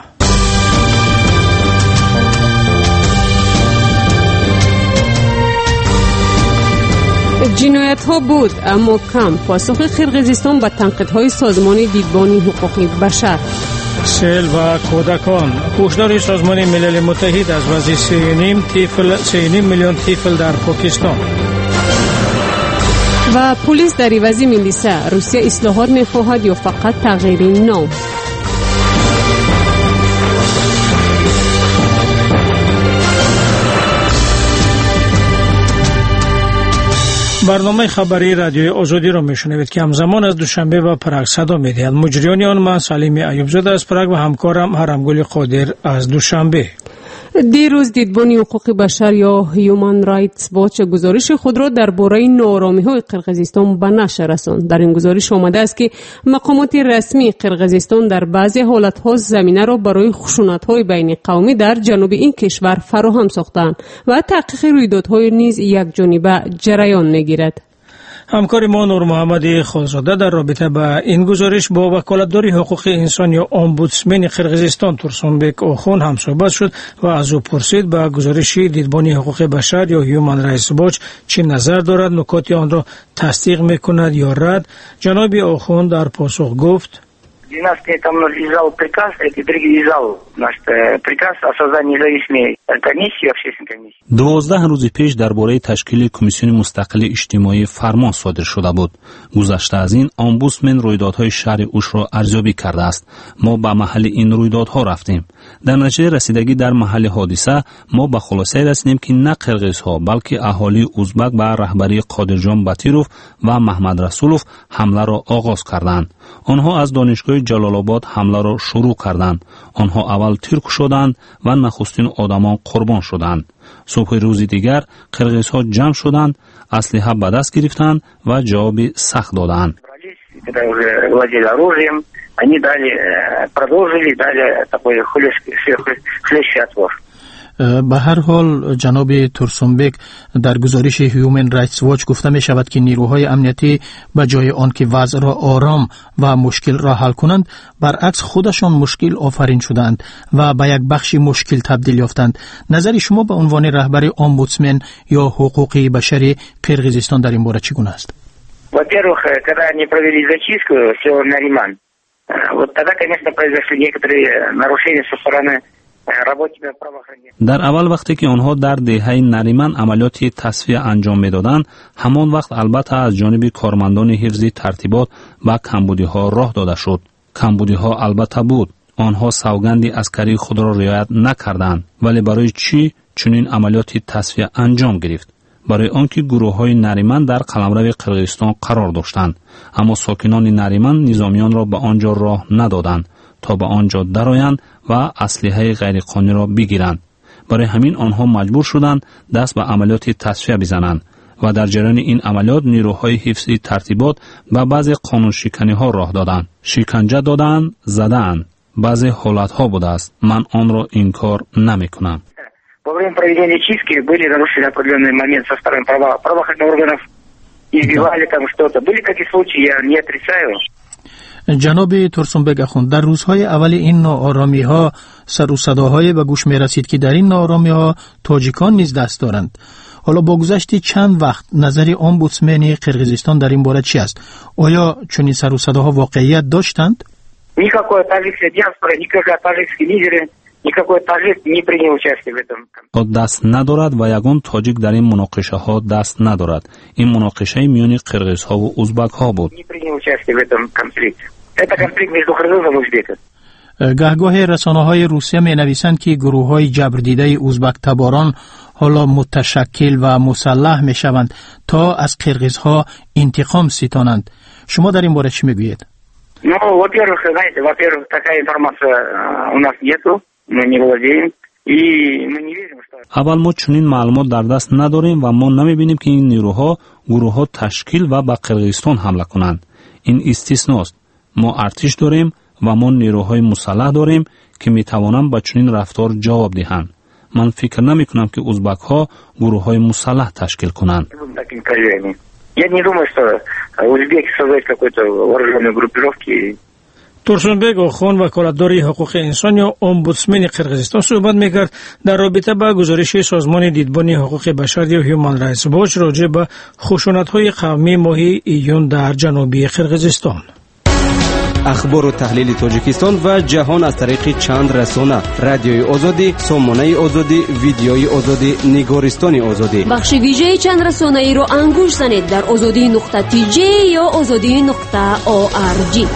جنایت ها بود اما کم. پاسخ قرقیزستان به تنقیدهای سازمان دیدبان حقوق بشر. سیل و کودکان. هشدار سازمان ملل متحد از وضع سه و نیم طفل سه و نیم میلیون طفل در پاکستان. و پلیس در عوض میلیسا روسیه اصلاحات میخواهد یا فقط تغییر نام؟ برنامه خبری رادیوی آزادی را میشنوید که همزمان از دوشنبه و پراگ صدا میدهد. مجریان آن من سلیم ایوبزاده از پراگ و همکارم هرمگل قادر از دوشنبه. دیروز دیدبان حقوق بشر یا هیومن رایتس واچ گزارش خود را درباره ناآرامی‌های قرقیزستان به نشر رساند. در این گزارش آمده است که مقامات رسمی قرقیزستان در بعضی حالت‌ها زمینه را برای خشونت‌های بین قومی در جنوب این کشور فراهم ساختند و تحقیق رویدادهای نیز یک جانبه جریان می‌گیرد. همکار ما نور محمد خالزاده در رابطه با این گزارش با وکالتدار حقوق انسان یا امبودسمن قرقیزستان تورسونبک اوخون هم صحبت شد و از او پرسید با گزارش دیدبان حقوق بشر یا هیومن رایتس واچ چه نظر دارد، نکات آن را تصدیق میکند یا رد. جناب اوخون در پاسخ گفت: двенадцатый там издал приказ, это издал наш приказ о создании независимой комиссии, общественной комиссии. دوازده روز پیش درباره تشکیل کمیسیون مستقل اجتماعی فرمان صادر شده بود. گذشته از این امبودسمن رویدادهای شهر اوش را ارزیابی کرده است. ما به محل این رویدادها رفتیم. در نتیجه رسیدگی در محل حادثه ما به خلاصه رسیدیم که نه قرقیزها بلکه اهالی ازبک به رهبری قادرجان باتیروف و محمد رسولوف حمله را آغاز کردند. آنها از دانشگاه جلال آباد حمله را شروع کردند. آنها اول تیر کشیدند و نخستین آدمان قربان شدند. صبح روز دیگر قرقیزها جمع شدند، اسلحه به دست گرفتند و جواب سخت دادند. Они дали, продолжили, дали такой хлещий отвор. به هر حال جناب ترسنبک در گزارش هیومن رایتس واچ گفته می شود که نیروهای امنیتی به جای آن که وضع را آرام و مشکل را حل کنند برعکس خودشان مشکل آفرین شدند و به یک بخشی مشکل تبدیل یافتند. نظر شما به عنوان رهبر امبودسمن یا حقوق بشری قرقیزستان در این باره چگونه است؟ Во-первых, когда они провели зачистку села Нариман, вот тогда, конечно, произошли некоторые нарушения со стороны работников правоохранения. در اول وقتی که آنها در دهه نریمان عملیاتی تصفیه انجام میدادند، همان وقت البته از جانب کارمندان حفظی ترتیبات با کمبودی ها راه داده شد. کمبودی ها البته بود. آنها سوگند عسکری خود را رعایت نکردند. ولی برای چی چنین عملیاتی تصفیه انجام گرفت؟ برای آنکه گروه‌های نریمان در قلمرو قرقیزستان قرار داشتند، اما ساکنان نریمان نظامیان را به آنجا راه ندادند تا به آنجا درآیند و اسلحه غیرقانونی را بگیرند. برای همین آنها مجبور شدند دست به عملیات تصفیه بزنند و در جریان این عملیات نیروهای حفظی ترتیبات به بعضی قانون شکنی ها راه دادند، شکنجه دادند، زدند. بعضی حالت ها بوده است. من آن را انکار نمی کنم. Во время проведения чистки были нарушены определенные моменты со стороны правоохранительных органов, избивали там что-то. Были какие случаи, я не отрицаю. جناب ترسنبک اخوند، در روزهای اول این ناآرامی ها سر و صداهای به گوش می رسید که در این ناآرامی ها تاجیکان نیز دست دارند. حالا با گذشت چند وقت نظر امبودسمن قرقیزستان در این باره چی است؟ آیا چنین سر و صداها واقعیت داشتند؟ Никакой таджикской диаспоры, никакой таджикские лидеры, никакой таджик не принял участие в этом. دست ندارد و یگان تاجیک در این مناقشه ها دست ندارد. این مناقشه میان قرقیز ها و ازبک ها بود. Не принял участие в этом конфликте. Это конфликт между Кыргызом и Узбеком. گهگاه رسانه های روسیه می نویسند که گروه های جبردیده ازبک تباران حالا متشکل و مسلح می شوند تا از قرقیز ها انتقام ستانند. شما در این باره چی می گویید؟ Ну, во-первых, знаете, во-первых, такая информация у нас нету, мы не владеем, и мы не верим, что... اول ما چنین معلومات در دست نداریم و ما نمیبینیم که این نیروها گروه ها تشکیل و به قرقیزستان حمله کنند. این استثناست. ما ارتش داریم و ما نیروهای مسلح داریم که میتوانند به چنین رفتار جواب دهند. من فکر نمی کنم که ازبک ها گروه های مسلح تشکیل کنند. Я не думаю, что узбеки создают какой-то вооруженной группировки. ترسنبک آخوند وکالتداری حقوق انسان یا امبودسمن قرقیزستان صحبت میکرد در رابطه با گزارش سازمان دیدبانی حقوق بشر یا هیومن رایتس واچ راجع به خشونت‌های قومی ماه ایون در جنوبی قرقیزستان. اخبار و تحلیل تاجیکستان و جهان از طریق چند رسانه: رادیوی آزادی، سامانه آزادی، ویدیوی آزادی، نگارستان آزادی. بخش ویژه چند رسانه ای رو انگوش زنید در آزادی نقطه تی جی یا آزادی نقطه او آر جی.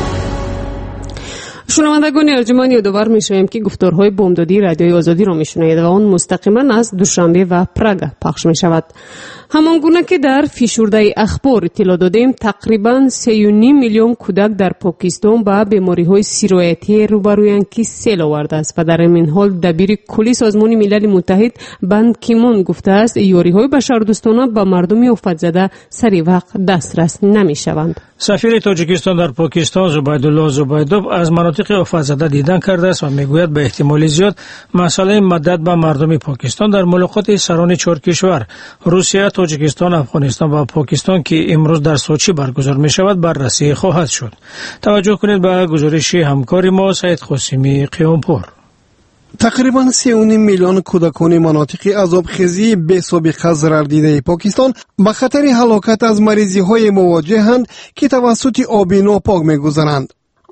شنوندگان ارجمند یادآور می‌شویم که گفتارهای بامدادی رادیوی آزادی را می‌شنوید و آن مستقیما از دوشنبه و پراگ پخش می‌شود. همان گونه که در فیشورده اخبار اطلاع دادیم، تقریباً سه و نیم میلیون کودک در پاکستان با بیماری‌های سیرایتی روبرویند که سیل آورده است و در این حال دبیر کلی سازمان ملل متحد بان کی مون گفته است یاری‌های بشردوستانه به مردم آفت‌زده سری وقت دسترس نمی‌شوند. سفیر تاجیکستان در پاکستان زبیدالله زبیدوف از مناطق آفت‌زده دیدن کرده است و میگوید به احتمال زیاد مسئله مدد به مردم پاکستان در ملاقات سران چهار کشور روسیه، تاجیکستان، افغانستان و پاکستان که امروز در سوچی برگزار می شود بررسی خواهد شد. توجه کنید به گزارش همکار ما سید قاسمی قیامپور. تقریبا سه و نیم میلیون کودکان مناطق عذابخیزی بی سابقه ضرر دیده پاکستان به خطر هلاکت از مریضی های مواجهند که توسط آب ناپاک می‌گذرند.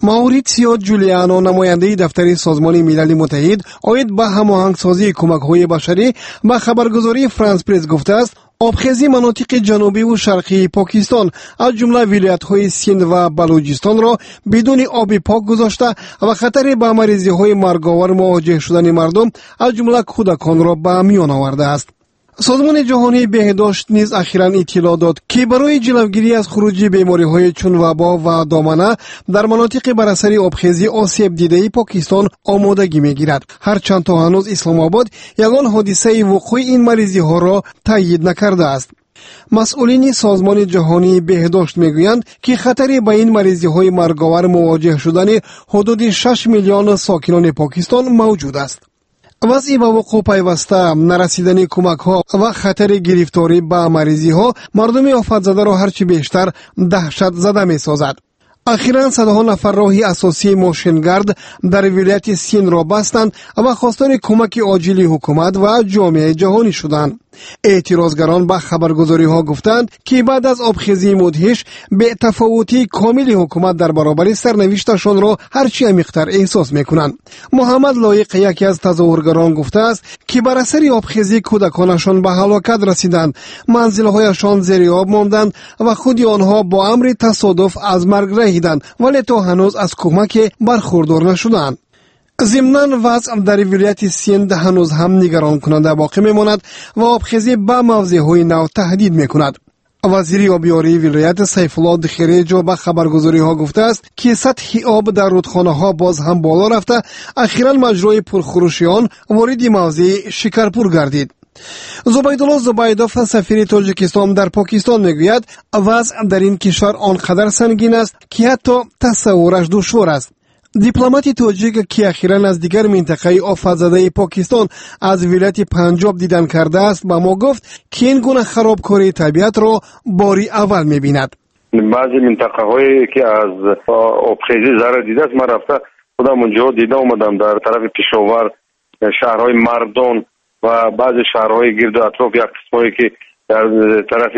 ماوریتسیو جولیانو نماینده دفتر سازمان ملل متحد عاید به هماهنگسازی کمک‌های بشری به خبرگزاری فرانس پرس گفته است آبخیزی مناطق جنوبی و شرقی پاکستان از جمله ولایت‌های سند و بلوچستان را بدون آب پاک گذاشته و خطر به مریضی‌های مرگاور مواجه شدن مردم از جمله کودکان را به میان آورده است. سازمان جهانی بهداشت نیز اخیراً اطلاع داد که برای جلوگیری از خروج بیماری‌های چون وبا و دامنه در مناطق بر اثر آبخیزی آسیب دیده پاکستان آمادگی می‌گیرد. هرچند تا هنوز اسلام آباد یگان حادثه وقوع این مریضی‌ها را تایید نکرده است. مسئولین سازمان جهانی بهداشت میگویند که خطر به این مریضی‌های مرگاور مواجه شدن حدود شش میلیون ساکنان پاکستان موجود است. وضع به وقوع پیوسته، نرسیدن کمک ها و خطر گرفتاری به مریضی ها مردم آفت زده را هرچی بیشتر دهشت زده می سازد. اخیراً صدها نفر راه اساسی ماشینگرد در ولایت سین را بستند و خواستار کمک عاجل حکومت و جامعه جهانی شدند. اعتراضگران به خبرگزاری ها گفتند که بعد از آبخیزی مدهش به تفاوتی کامل حکومت در برابر سرنوشتشان را هرچی عمیق‌تر احساس میکنند. محمد لایق یکی از تظاهرگران گفته است که بر اثر آبخیزی کودکانشان به هلاکت رسیدند، منزل‌هایشان زیر آب ماندند و خود آنها با امر تصادف از مرگ رهیدند ولی تا هنوز از کمک برخوردار نشدند. ضمناً وضع در ولایت سند هنوز هم نگران کننده باقی میماند و آبخیزی به موضع‌های نو تهدید میکند. وزیر آبیاری ولایت سیف الله دخیریجو به خبرگزاری ها گفته است که سطح آب در رودخانه ها باز هم بالا رفته، اخیراً مجرای پرخروشی آن وارد موضع شکرپور گردید. زبیدالله زبیدوف سفیر تاجیکستان در پاکستان میگوید وضع در این کشور آنقدر سنگین است که حتی تصورش دشوار است. دیپلمات تاجیک که اخیراً از دیگر منطقه آفت زده پاکستان از ولایت پنجاب دیدن کرده است با ما گفت که این گونه خرابکاری طبیعت را باری اول می‌بیند. بعضی منطقه هایی که از آبخیزی ضرر دیده است، من رفته خودم اونجا دیده اومدم در طرف پیشاور، شهرهای مردان و بعضی شهرهای گرد و اطراف، یک قسمایی که در طرف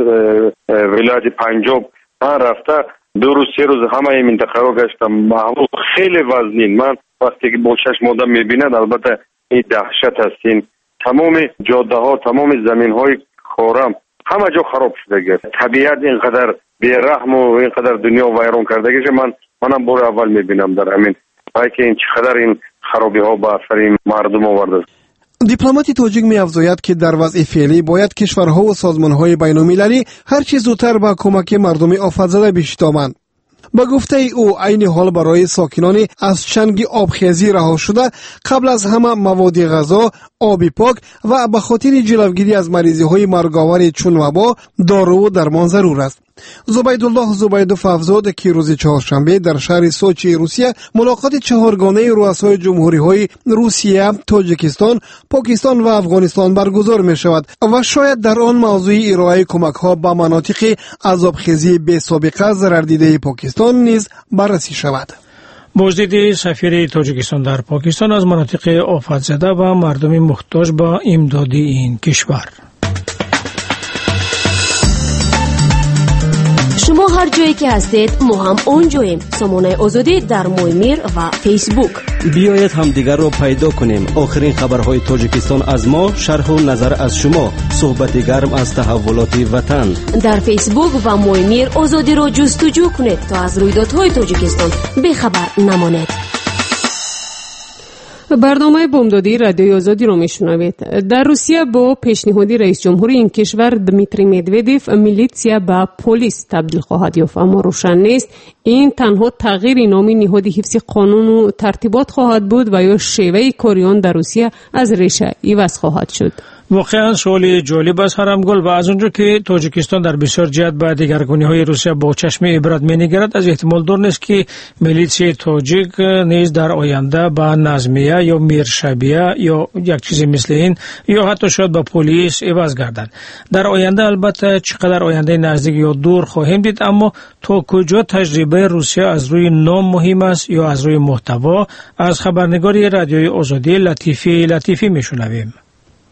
ولایت پنجاب من رفته دو روز سه روز همه این منطقه رو گشتم. محبوب خیلی وزنین، من وقتی که با چشم آدم میبیند البته این دهشت هستین. تمام جاده ها، تمام زمین های خورم همه جا خراب شده گشت. طبیعت اینقدر بیرحم و اینقدر دنیا ویران کرده گشت، من منم بار اول میبینم در همین وقتی که این چقدر این خرابی ها به اثر این مردم آورده. دیپلمات تاجیک می افزاید که در وضع فعلی باید کشورها و سازمانهای بین المللی هر چه زودتر به کمک مردم آفت زده بشتابند. با گفته او عین حال برای ساکنان از چنگ آبخیزی رها شده قبل از همه مواد غذا، آب پاک و به خاطر جلوگیری از مریضی های مرگاور چون وبا دارو و درمان ضرور است. زبیدالله زبیدوف افزود که روز چهارشنبه در شهر سوچی روسیه ملاقات چهارگانه رؤسای جمهوری‌های روسیه، تاجیکستان، پاکستان و افغانستان برگزار می شود و شاید در آن موضوع ارائه کمک‌ها به مناطق از آبخیزی بی سابقه ضرر دیده پاکستان نیز بررسی شود. بازدید سفیر تاجیکستان در پاکستان از مناطق آفت زده و مردم محتاج به امداد این کشور. شما هر جایی که هستید ما هم اونجاییم. سامانه آزادی در مویمیر و فیسبوک. بیایید همدیگر را پیدا کنیم. آخرین خبرهای تاجیکستان از ما، شرح و نظر از شما، صحبت گرم از تحولات وطن. در فیسبوک و مویمیر آزادی را جستجو کنید تا از رویدادهای تاجیکستان بخبر نمانید. برنامه بامدادی رادیوی آزادی را میشنوید. در روسیه با پیشنهاد رئیس جمهور این کشور دمیتری مدودیف میلیتسیا به پلیس تبدیل خواهد یافت، اما روشن نیست این تنها تغییر نام نهاد حفظ قانون و ترتیبات خواهد بود و یا شیوه کاریان در روسیه از ریشه عوض خواهد شد. واقعا سوالی جالب است هرمگل و از اونجا که تاجیکستان در بسیار جهت به دیگرگونی های روسیه با چشم عبرت می‌نگرد، از احتمال دور نیست که میلیتسیای تاجیک نیز در آینده به نظمیه یا میرشبیه یا یک چیزی مثل این یا حتی شاید به پلیس عوض گردند. در آینده البته چقدر آینده نزدیک یا دور خواهیم دید، اما تا کجا تجربه روسیه از روی نام مهم است یا از روی محتوا، از خبرنگاری رادیوی آزادی لطیفی لطیفی میشنویم.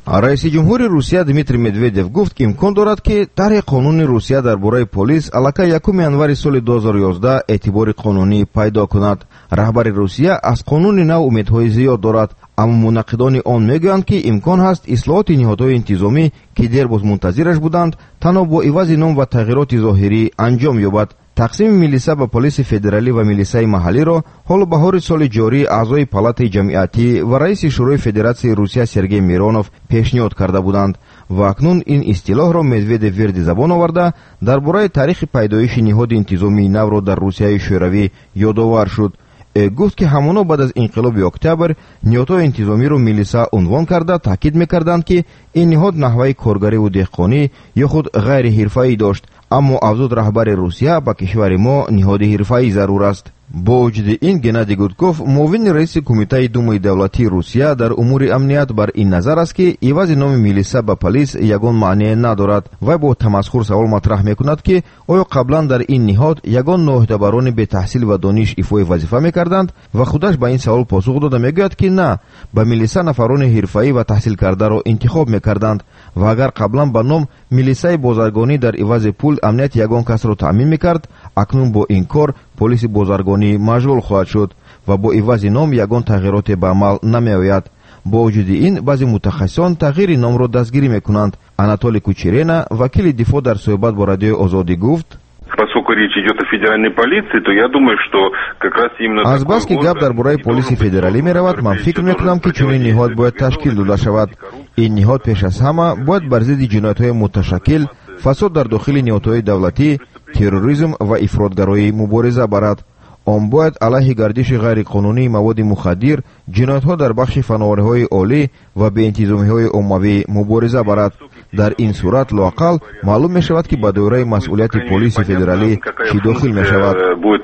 раиси ҷумҳури русия Дмитрий Медведев гуфт ки имкон дорад ки тарҳи қонуни русия дар бораи полис аллакай якуми январи соли ду ҳазору ёздаҳ эътибори қонунӣ пайдо кунад. раҳбари русия аз қонуни нав умедҳои зиёд дорад, аммо мунаққидони он мегӯянд ки имкон ҳаст ислоҳоти ниҳодҳои интизомӣ ки дербоз мунтазираш буданд танҳо бо ивази ном ва тағйироти зоҳирӣ анҷом ёбад. тақсими милиса ба полиси федералӣ ва милисаи маҳаллиро ҳоло баҳори соли ҷорӣ аъзои палатаи ҷамъиятӣ ва раиси шӯрои федератсияи русия Сергей Миронов пешниҳод карда буданд ва акнун ин истилоҳро Медведев верди забон оварда дар бораи таърихи пайдоиши ниҳоди интизомии навро дар Русияи шӯравӣ ёдовар шуд. Ӯ гуфт ки ҳамоно баъд аз инқилоби октябр ниҳодҳои интизомиро милиса унвон карда таъкид мекарданд ки ин ниҳод наҳваи коргариву деҳқонӣ ё худ ғайриҳирфаӣ дошт, аммо афзуд раҳбари русия ба кишвари мо ниҳоди ҳирфаӣ зарур аст. бо вуҷуди ин Геннадий Гудков муовини раиси кумитаи думаи давлатии русия дар умури амният бар ин назар аст ки ивази номи милиса ба полис ягон маъне надорад. вай бо тамасхур савол матраҳ мекунад ки оё қаблан дар ин ниҳод ягон ноӯҳдабарони бетаҳсил ва дониш ифои вазифа мекарданд? ва худаш ба ин савол посух дода мегӯяд ки на, ба милиса нафарони ҳирфаӣ ва таҳсилкардаро интихоб мекарданд ва агар қаблан ба ном милисаи бозаргонӣ дар ивази пул амнияти ягон касро таъмин мекард, акнун бо ин кор полиси бозаргонӣ машғул хоҳад шуд ва бо ивази ном ягон тағйироте ба амал намеояд. бо вуҷуди ин баъзе мутахассисон тағйири номро дастгирӣ мекунанд. Анатолий Кучерена, вакили дифоъ, дар суҳбат бо радиои Озодӣ гуфт: Поскольку речь идет о федеральной полиции, то я думаю, что как раз именно аз бас ки гап дар бораи полиси федералӣ меравад, ман фикр мекунам ки чунин ниҳод бояд ташкил дода шавад. ин ниҳод пеш аз ҳама бояд бар зидди ҷиноятҳои муташаккил, фасод дар дохили ниҳодҳои давлатӣ, терроризм ва ифротгароӣ мубориза барад. он бояд алайҳи гардиши ғайриқонунии маводи мухаддир, ҷиноятҳо дар бахши фанновариҳои олӣ ва беинтизомиҳои оммавӣ мубориза барад. дар ин сурат лоақал маълум мешавад ки ба доираи масъулияти полиси федералӣ чӣ дохил мешавад.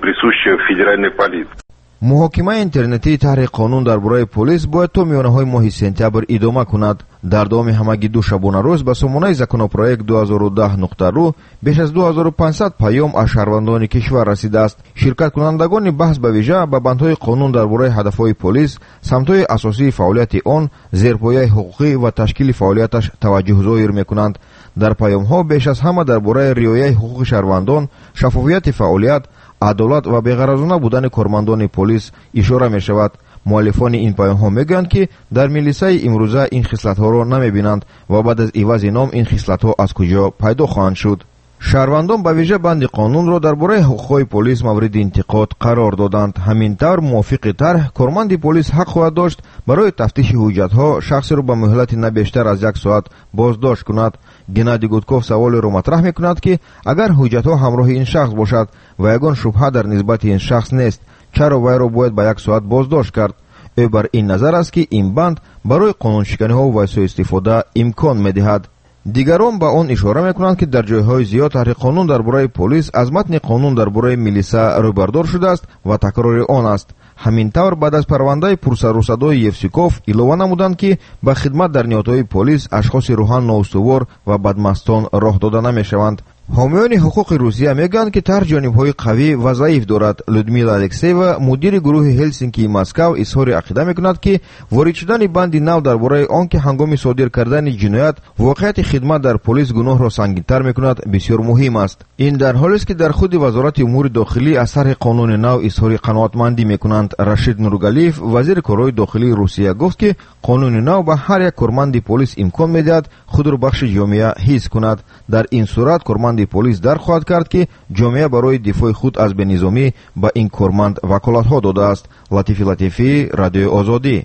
муҳокимаи интернетии таҳри қонун дар бораи полис бояд то миёнаҳои моҳи сентябр идома кунад. дар давоми ҳамагӣ ду шабонарӯз ба сомонаи законопроект ду ҳазору даҳ нуқта ру беш аз ду ҳазору панҷсад паём аз шаҳрвандони кишвар расидааст. ширкаткунандагони баҳс ба вижа ба бандҳои қонун дар бораи ҳадафҳои полис, самтҳои асосии фаъолияти он, зерпояи ҳуқуқӣ ва ташкили фаъолияташ таваҷҷӯҳ зоҳир мекунанд. дар паёмҳо беш аз ҳама дар бораи риояи ҳуқуқи шаҳрвандон, шафофияти фаъолият, адолат ва беғаразона будани кормандони полис ишора мешавад. муаллифони ин паёмҳо мегӯянд ки дар милисаи имрӯза ин хислатҳоро намебинанд ва баъд аз ивази ном ин хислатҳо аз куҷо пайдо хоҳанд шуд. шаҳрвандон ба вижа банди қонунро дар бораи ҳуқуқҳои полис мавриди интиқод қарор доданд. ҳамин тавр мувофиқи тарҳ корманди полис ҳақ хоҳад дошт барои тафтиши ҳуҷҷатҳо шахсеро ба муҳлати на бештар аз як соат боздошт кунад. Геннадий Гудков саволеро матраҳ мекунад ки агар ҳуҷҷатҳо ҳамроҳи ин шахс бошад ва ягон шубҳа дар нисбати ин шахс нест, чаро вайро бояд ба як соат боздошт кард? ӯ бар ин назар аст ки ин банд барои қонуншиканиҳо ва суистифода имкон медиҳад. дигарон ба он ишора мекунанд ки дар ҷойҳои зиёд таҳри қонун дар бораи полис аз матни қонун дар бораи милиса рӯбардор шудааст ва такрори он аст. ҳамин тавр баъд аз парвандаи пурсарусадои Евсиков илова намуданд ки ба хидмат дар ниҳодҳои полис ашхоси рӯҳан ноустувор ва бадмастон роҳ дода намешаванд. ҳомиёни ҳуқуқи русия мегӯянд ки тарҳ ҷонибҳои қавӣ ва заиф дорад. Людмила Алексеева, мудири гурӯҳи Ҳелсинкии Москав, изҳори ақида мекунад ки ворид шудани банди нав дар бораи он ки ҳангоми содир кардани ҷиноят воқеияти хидмат дар полис гуноҳро сангинтар мекунад бисёр муҳим аст. ин дар ҳолест ки дар худи вазорати умури дохилӣ аз тарҳи қонуни нав изҳори қаноатмандӣ мекунанд. Рашид Нургалиев, вазири корҳои дохилии Русия, гуфт ки қонуни нав ба ҳар як корманди полис имкон медиҳад худро бахши ҷомеа ҳис кунад. дар ин сурат корманди полис дар хоҳад кард ки ҷомеа барои дифои худ аз бенизомӣ ба ин корманд ваколатҳо додааст. Латифи Латифӣ, Радиои Озодӣ.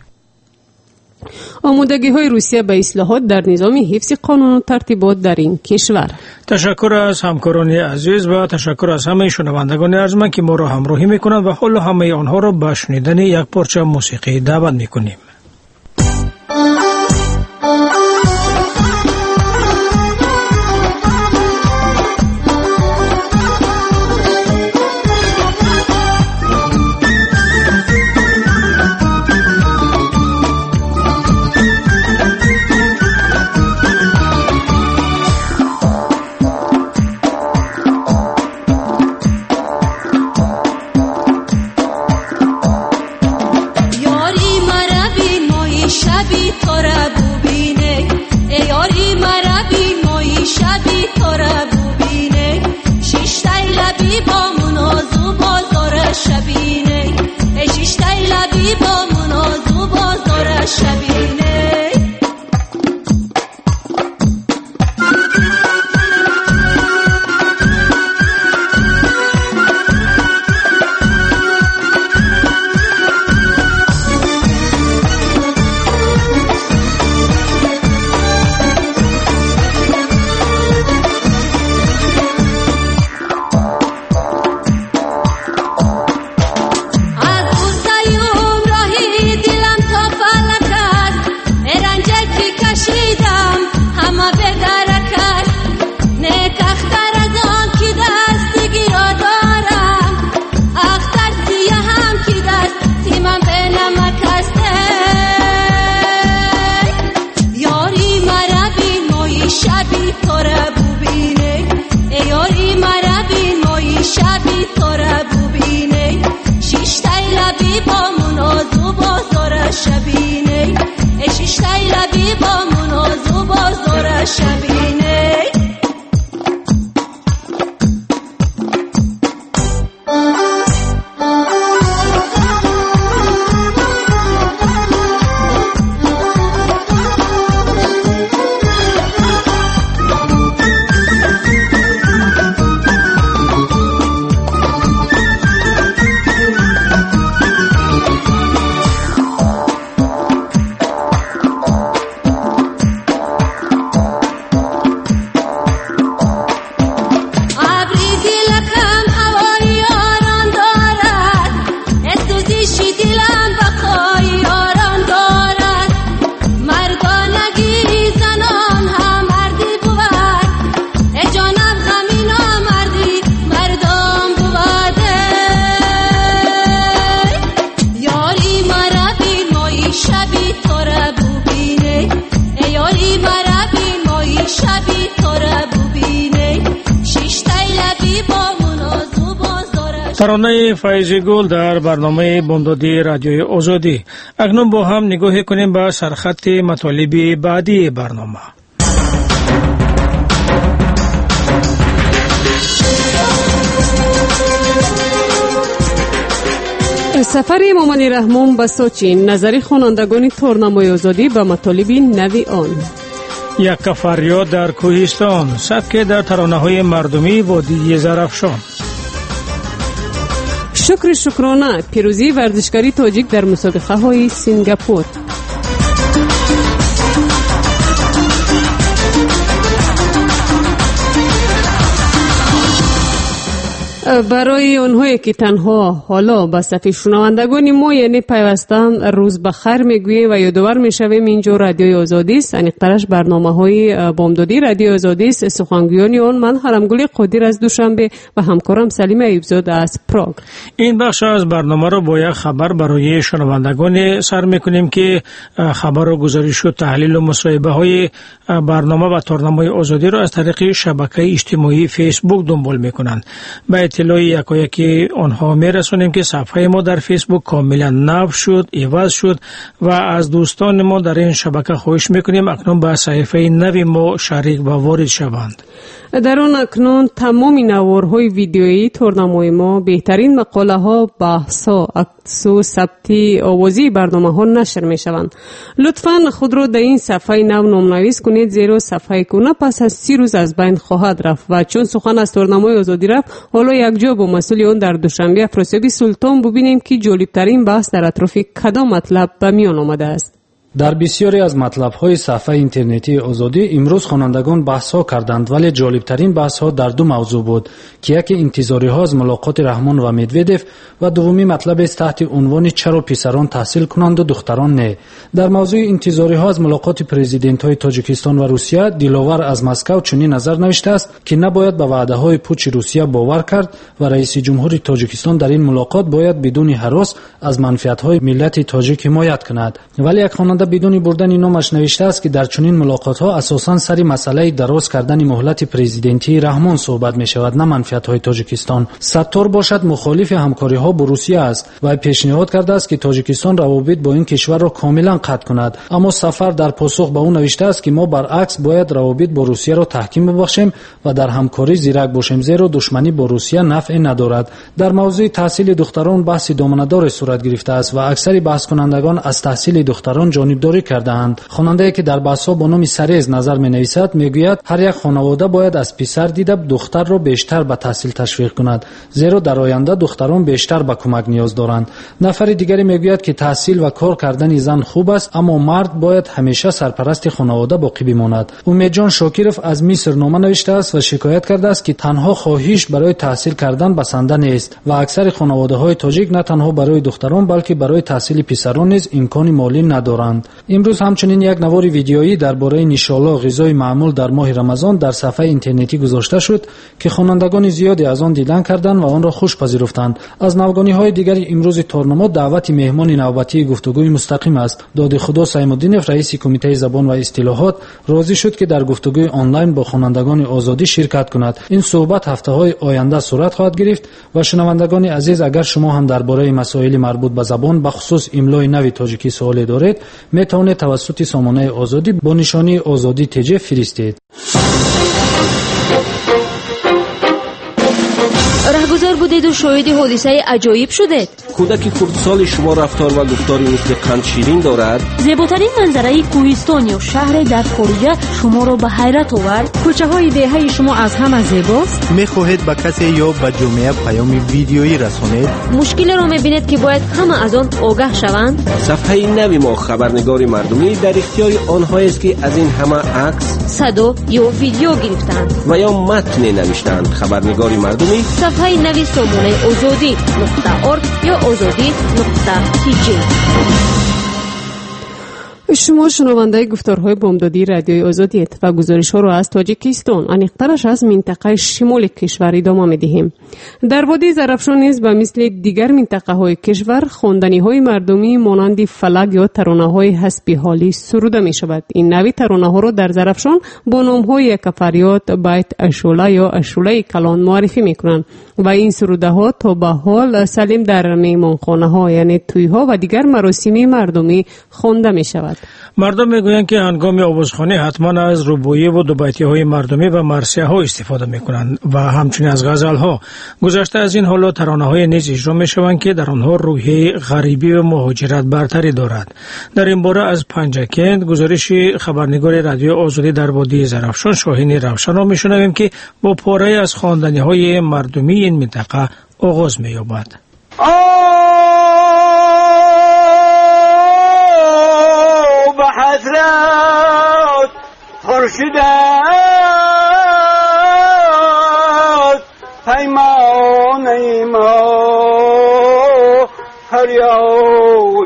омодагиҳои русия ба ислоҳот дар низоми ҳифзи қонуну тартибот дар ин кишвар. ташаккур аз ҳамкорони азиз ва ташаккур аз ҳамаи шунавандагони арзманд ки моро ҳамроҳӣ мекунанд ва ҳоло ҳамаи онҳоро ба шунидани як порча мусиқӣ даъват мекунем. Yori marabi لبی با منازو بازار شبینه ترانه فیض گل در برنامه بامدادی رادیوی آزادی. اکنون با هم نگاه کنیم به سرخط مطالب بعدی برنامه. سفر مامان رحمان به سوچی، نظری خوانندگان تورنمای آزادی به مطالب نوی آن. یک فریاد در کوهستان، سبک در ترانه‌های مردمی وادی زرافشان. شکر شکرانه، پیروزی ورزشکاری تاجیک در مسابقه های سنگاپور. برای اونهایی که تنها حالا به صف شنوندگان ما یعنی پیوستن روز بخیر میگوییم و یادآور میشویم اینجا رادیوی آزادی است. انیقترش برنامه های بامدادی رادیو آزادی است. سخنگویان آن من حرمگل قادر از دوشنبه و همکارم سلیم ایوبزاده از پراگ. این بخش از برنامه رو با یک خبر برای شنوندگان سر میکنیم که خبر و گزارش و تحلیل و مصاحبه های برنامه و تورنمای آزادی رو از طریق شبکه اجتماعی فیسبوک دنبال میکنند. به اطلاع یکایکی آنها میرسونیم که صفحه ما در فیسبوک کاملا نو شد، عوض شد و از دوستان ما در این شبکه خواهش میکنیم اکنون به صفحه نوی ما شریک و وارد شوند. در آن اکنون تمام نوارهای ویدیویی تورنمای ما، بهترین مقاله ها، بحث ها، عکس و ثبتی آوازی برنامه ها نشر می شوند. لطفاً خود را در این صفحه نو نامنویس کنید، زیرا صفحه کنه پس از سی روز از بین خواهد رفت و چون سخن از تورنمای آزادی رفت، حالا یک جا با مسئول آن در دوشنبه افراسیاب سلطان ببینیم که جالبترین بحث در اطراف کدام مطلب به میان آمده است. در بسیاری از مطلب‌های صفحه اینترنتی آزادی امروز خوانندگان بحث‌ها کردند، ولی جالبترین بحث‌ها در دو موضوع بود که یکی انتظاری‌ها از ملاقات رحمان و مدودف و دومی مطلب است تحت عنوان چرا پسران تحصیل کنند و دختران نه. در موضوع انتظاری‌ها از ملاقات پرزیدنت‌های تاجیکستان و روسیه، دلاور از مسکو چنین نظر نوشته است که نباید به وعده‌های پوچ روسیه باور کرد و رئیس جمهور تاجیکستان در این ملاقات باید بدون هراس از منفعت‌های ملت تاجیک حمایت کند. ولی یک خواننده بدون بردن نامش نوشته است که در چنین ملاقات‌ها اساساً سر مسئله دراز کردن مهلت پرزیدنتی رحمان صحبت می‌شود، نه منفعت‌های تاجیکستان. ستار باشد مخالف همکاری‌ها با روسیه است و پیشنهاد کرده است که تاجیکستان روابط با این کشور را کاملاً قطع کند. اما سفر در پاسخ به او نوشته است که ما برعکس باید روابط با روسیه را تحکیم ببخشیم و در همکاری زیرک باشیم، زیرا دشمنی با روسیه نفع ندارد. در موضوع تحصیل دختران بحث دامنه‌دار صورت گرفته است و اکثر بحث کنندگان از تحصیل دختران جانبداری کرده‌اند. خواننده که در بحث‌ها با نام سریز نظر می‌نویسد می‌گوید هر یک خانواده باید از پسر دیده دختر را بیشتر به تحصیل تشویق کند، زیرا در آینده دختران بیشتر به کمک نیاز دارند. نفر دیگری می‌گوید که تحصیل و کار کردن زن خوب است، اما مرد باید همیشه سرپرست خانواده باقی بماند. امیدجان شاکرов از مصر نامه نوشته است و شکایت کرده است که تنها خواهش برای تحصیل کردن بسنده نیست و اکثر خانواده‌های تاجیک نه تنها برای دختران بلکه برای تحصیل پسران نیز امکان مالی ندارند. امروز همچنین یک نوار ویدیویی درباره نشالا غذای معمول در ماه رمضان در صفحه اینترنتی گذاشته شد که خوانندگان زیادی از آن دیدن کردند و آن را خوش پذیرفتند. از نوگانی‌های دیگر امروز تورنمو دعوت مهمان نوبتی گفتگوی مستقیم است. داد خدا سیم‌الدینов رئیس کمیته زبان و اصطلاحات راضی شد که در گفتگوی آنلاین با خوانندگان آزادی شرکت کند. این صحبت هفته‌های آینده صورت خواهد گرفت و شنوندگان عزیز اگر شما هم درباره مسائل مربوط به زبان به خصوص املای نوی تاجیکی سوالی دارید میتوانید توسط سامانه آزادی با نشانی آزادی تیجه فرستید. رهگذر بودید و شاهد حادثه عجایب شدید. کودک خردسال شما رفتار و گفتاری مثل قند شیرین دارد. زیباترین منظره کوهستان یا شهر در خارج شما را به حیرت آورد. کوچه های دهه شما از همه زیباست. میخواهید به کسی یا به جامعه پیام ویدیویی رسانید. مشکل را میبینید که باید همه از آن آگاه شوند. صفحه نوی ما خبرنگار مردمی در اختیار آنهایی است که از این همه عکس، صدا یا ویدیو گرفتند و یا متن نوشتند. خبرنگار مردمی صفحه نوی سامانه آزادی نقطه ارگ یا آزادی نقطه تی جی. شما شنونده گفتارهای بامدادی رادیوی آزادی و گزارش ها را از تاجیکستان انیقترش از منطقه شمال کشور ادامه می‌دهیم. در وادی زرافشان نیز به مثل دیگر منطقه های کشور خواندنی های مردمی مانند فلک یا ترانه های حسبی حالی سروده می شود. این نوع ترانه ها را در زرافشان با نام های یکفریات، بیت اشوله یا اشوله کلان معرفی می کنند و این سروده ها تا به حال سالم در میهمانخانه ها یعنی توی ها و دیگر مراسم مردمی خوانده می شود. مردم میگویند که هنگام آوازخوانی حتما از رباعی و دوبیتی های مردمی و مرثیه ها استفاده میکنند و همچنین از غزل ها. گذشته از این حالا ترانه های نیز اجرا میشوند که در آنها روحیه غریبی و مهاجرت برتری دارد. در این باره از پنجکند گزارش خبرنگار رادیو آزادی در وادی زرافشان شاهین روشن را میشنویم که با پاره از خواندنی های مردمی این منطقه آغاز مییابد. حسرت خورشید پیمان ما فریاد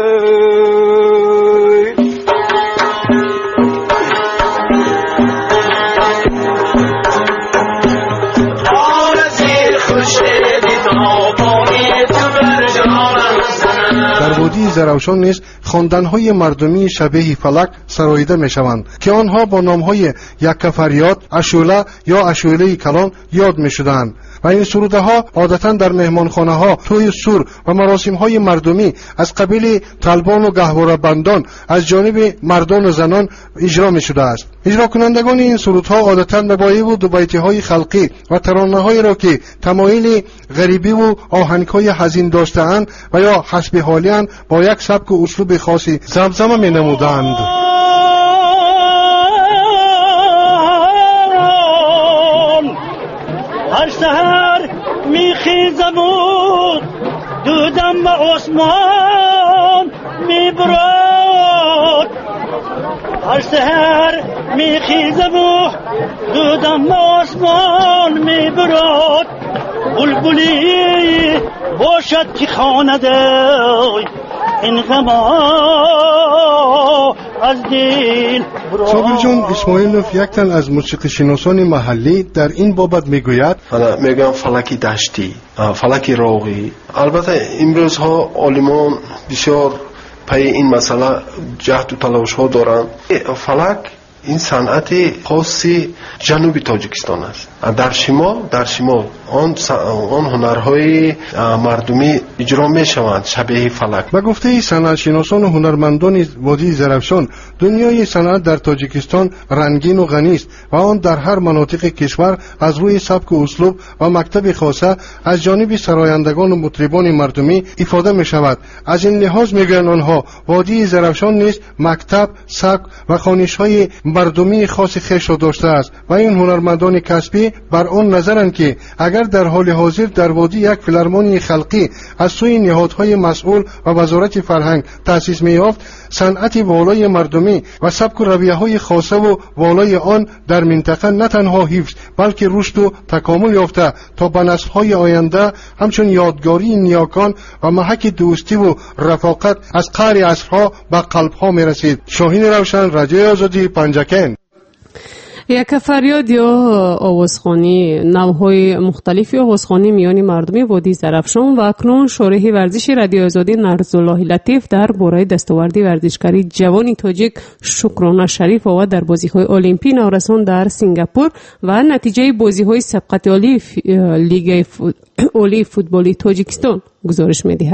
آرزی خورشید تابانی تو بر جانم در وادی زرافشان نیز خواندن‌های مردمی شبیه فلک سراییده می‌شوند که آنها با نام‌های یکفریات، اشوله یا اشوله کلان یاد می‌شدند و این سروده‌ها عادتاً در مهمانخانه‌ها، توی سور و مراسم‌های مردمی از قبیل طلبان و گهواره بندان از جانب مردان و زنان اجرا می‌شده است. اجرا کنندگان این سرودها عادتاً مبایع و دوبیتی‌های خلقی و ترانه‌هایی را که تمایل غریبی و آهنگ‌های حزین داشته‌اند و یا حسبی حالی‌اند با یک سبک و اسلوب خاصی زمزمه می‌نمودند. هر سحر میخیزم و دودم به آسمان میبرد هر سحر میخیزم و دودم به آسمان میبرد بلبلی باشد که خانده این غما از دل صابر جان اسماعیلوف یک تن از موسیقی شناسان محلی در این بابت میگوید میگم فلکی دشتی، فلکی راغی. البته امروز ها عالمان بسیار پای این مسئله جهد و تلاش ها دارند. فلک این صنعت خاصی جنوبی تاجیکستان است. در شمال در شمال آن آن هنرهای مردمی اجرا می شوند شبیه فلک. با گفته صنعت شناسان و هنرمندان وادی زرافشان دنیای صنعت در تاجیکستان رنگین و غنی است و آن در هر مناطق کشور از روی سبک و اسلوب و مکتب خاصه از جانب سرایندگان و مطربان مردمی افاده می شود. از این لحاظ میگویند آنها وادی زرافشان نیز مکتب، سبک و خوانش‌های مردمی خاص خیش را داشته است و این هنرمندان کسبی بر آن نظرند که اگر در حال حاضر در وادی یک فیلارمونی خلقی از سوی نهادهای مسئول و وزارت فرهنگ تأسیس می‌یافت، صنعت والای مردمی و سبک و رویه‌های خاصه و والای آن در منطقه نه تنها حفظ بلکه رشد و تکامل یافته تا به نسل‌های آینده همچون یادگاری نیاکان و محک دوستی و رفاقت از قعر عصرها به قلب‌ها می‌رسید. شاهین روشن، رادیوی آزادی، پنجکند. یک فریاد یا آوازخوانی، نوع‌های مختلفی آوازخوانی میان مردمی وادی زرافشان و اکنون شارح ورزش رادیو آزادی نرزالله لطیف در باره دستاوردی ورزشکاری جوان تاجیک شکرانه شریف و در بازی‌های المپی نورسان در سنگاپور و نتیجه بازی‌های سبقت عالی لیگ عالی فوتبالی تاجیکستان گزارش می‌دهد.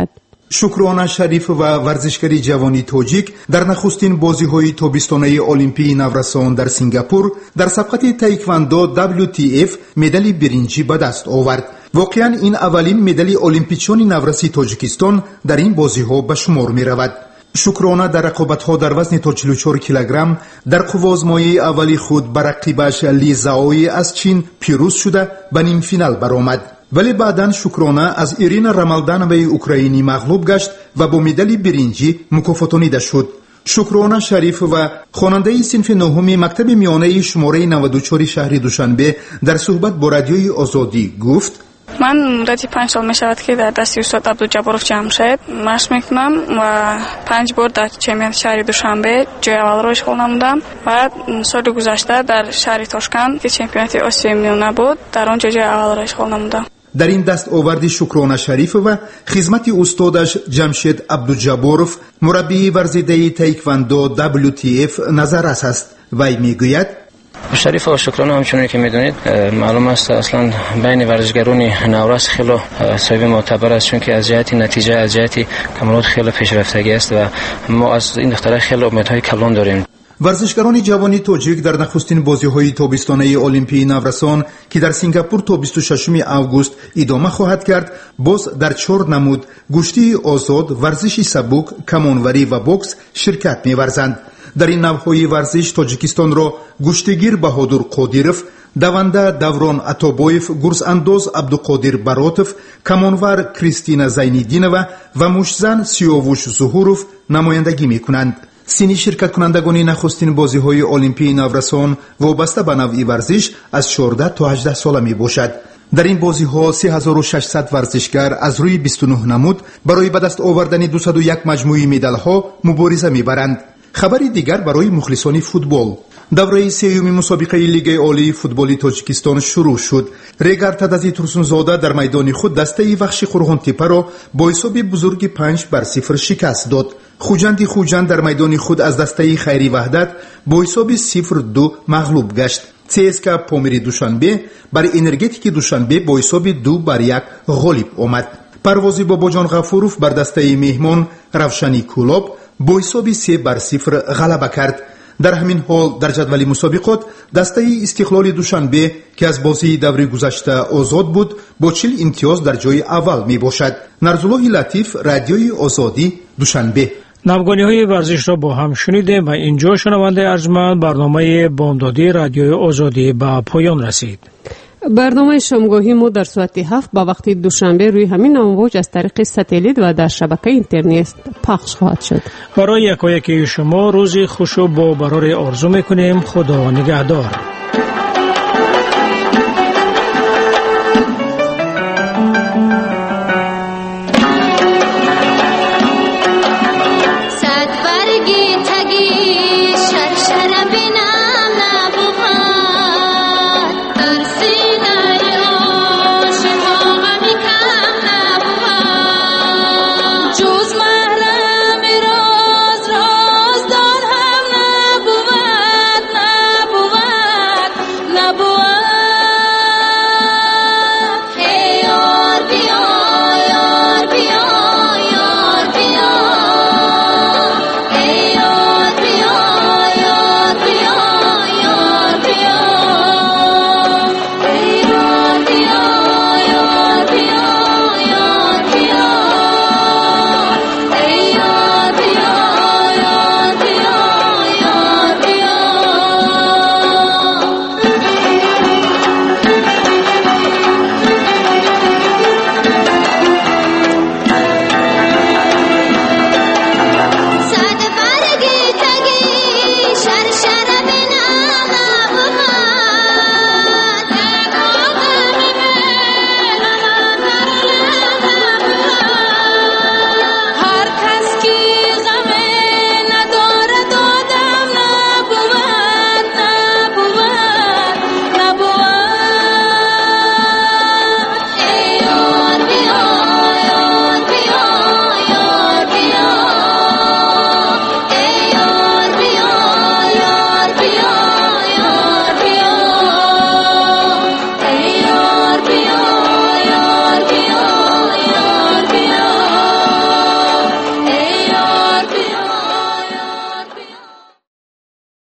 شکرانه شریف و ورزشکاری جوانی تاجیک در نخستین بازی‌های تابستانه المپی نورسان در سنگاپور در سبقت تایکواندو دبلیو تی اف مدال برنجی به دست آورد. واقعاً این اولین مدال المپیچیان نورسی تاجیکستان در این بازی‌ها به شمار می‌رود. شکرانه در رقابت‌ها در وزن تا چهل و چهار کیلوگرم در قوازمایه اولی خود بر رقیبش لی زائوی از چین پیروز شده به نیم فینال برآمد. ولی بعداً شکرانه از ایرینا رامالدانوی اوکراینی مغلوب گشت و با مدال برنجی مکافاتانیده شد. شکرانه شریف و خواننده صنف نهم مکتب میانه شماره نود و چهار شهر دوشنبه در صحبت با رادیوی آزادی گفت: من مدتی پنج سال می شود که در دستی استاد عبدالجبارов جمشید مشق میکنم و پنج بار در چمپیونات شهر دوشنبه جای اول را اشغال نمودم و سال گذشته در شهر تاشکند که چمپیونات آسیای میانه بود در آنجا جای اول را اشغال نمودم. در این دست آوردی شکرانه شریف و خدمت استادش جمشید عبدالجبارov مربی ورزیده تایکواندو دبلیو تی اف نظر است. وی میگوید: شریف و شکرانه همچنانی که میدونید معلوم است اصلا بین ورزشگران نورس خیلی صاحب معتبر است، چون که از جهت نتیجه از جهت کمالات خیلی پیشرفتگی است و ما از این دختره خیلی امیدهای کلان داریم. ورزشکاران جوانی تاجیک در نخستین بازی‌های تابستانه المپی نورسان که در سنگاپور تا بیست و ششم آگوست ادامه خواهد کرد باز در چهار نمود گشتی آزاد، ورزش سبک، کمانوری و بوکس شرکت می‌ورزند. در این نوع‌های ورزش تاجیکستان را گشتگیر بهادر قادیرов، دونده دوران عطابویف، گرزانداز عبدالقادر براتов، کمانور کریستینا زینیدینова و مشزن سیاووش ظهورov نمایندگی می‌کنند. سینی شرکت کنندگان نخستین بازی‌های المپی نورسان وابسته به نوع ورزش از چهارده تا هجده ساله می باشد. در این بازی‌ها سه هزار و ششصد ورزشکار از روی بیست و نه نمود برای به دست آوردن دویست و یک مجموعه مدال‌ها مبارزه می‌برند. خبری دیگر برای مخلصان فوتبال: دوره سیوم مسابقه لیگ عالی فوتبال تاجیکستان شروع شد. ریگر تدازی ترسونزاده در میدان خود دسته وحشی قرغان تپه را با حساب بزرگ پنج بر صفر شکست داد. خوجند خوجند در میدان خود از دسته خیری وحدت با حساب صفر دو مغلوب گشت. سی اس کے پامیری دوشنبه بر انرژتیک دوشنبه با حساب دو بر یک غالب آمد. پروازی باباجان غفوروف بر دسته مهمان روشنی کولاب با حساب سه بر صفر غلبه کرد. در همین حال در جدول مسابقات دسته استقلال دوشنبه که از بازی دوره گذشته آزاد بود با چهل امتیاز در جای اول می باشد. نرزالله لطیف، رادیوی آزادی، دوشنبه. نوگانی‌های ورزش را با هم شنیدیم و اینجا شنونده ارجمند برنامه بامدادی رادیوی آزادی به پایان رسید. برنامه شامگاهی ما در ساعت هفت با وقت دوشنبه روی همین امواج از طریق ستلیت و در شبکه اینترنت پخش خواهد شد. برای یکایک شما روزی خوش و با برار آرزو میکنیم. خدا نگهدار.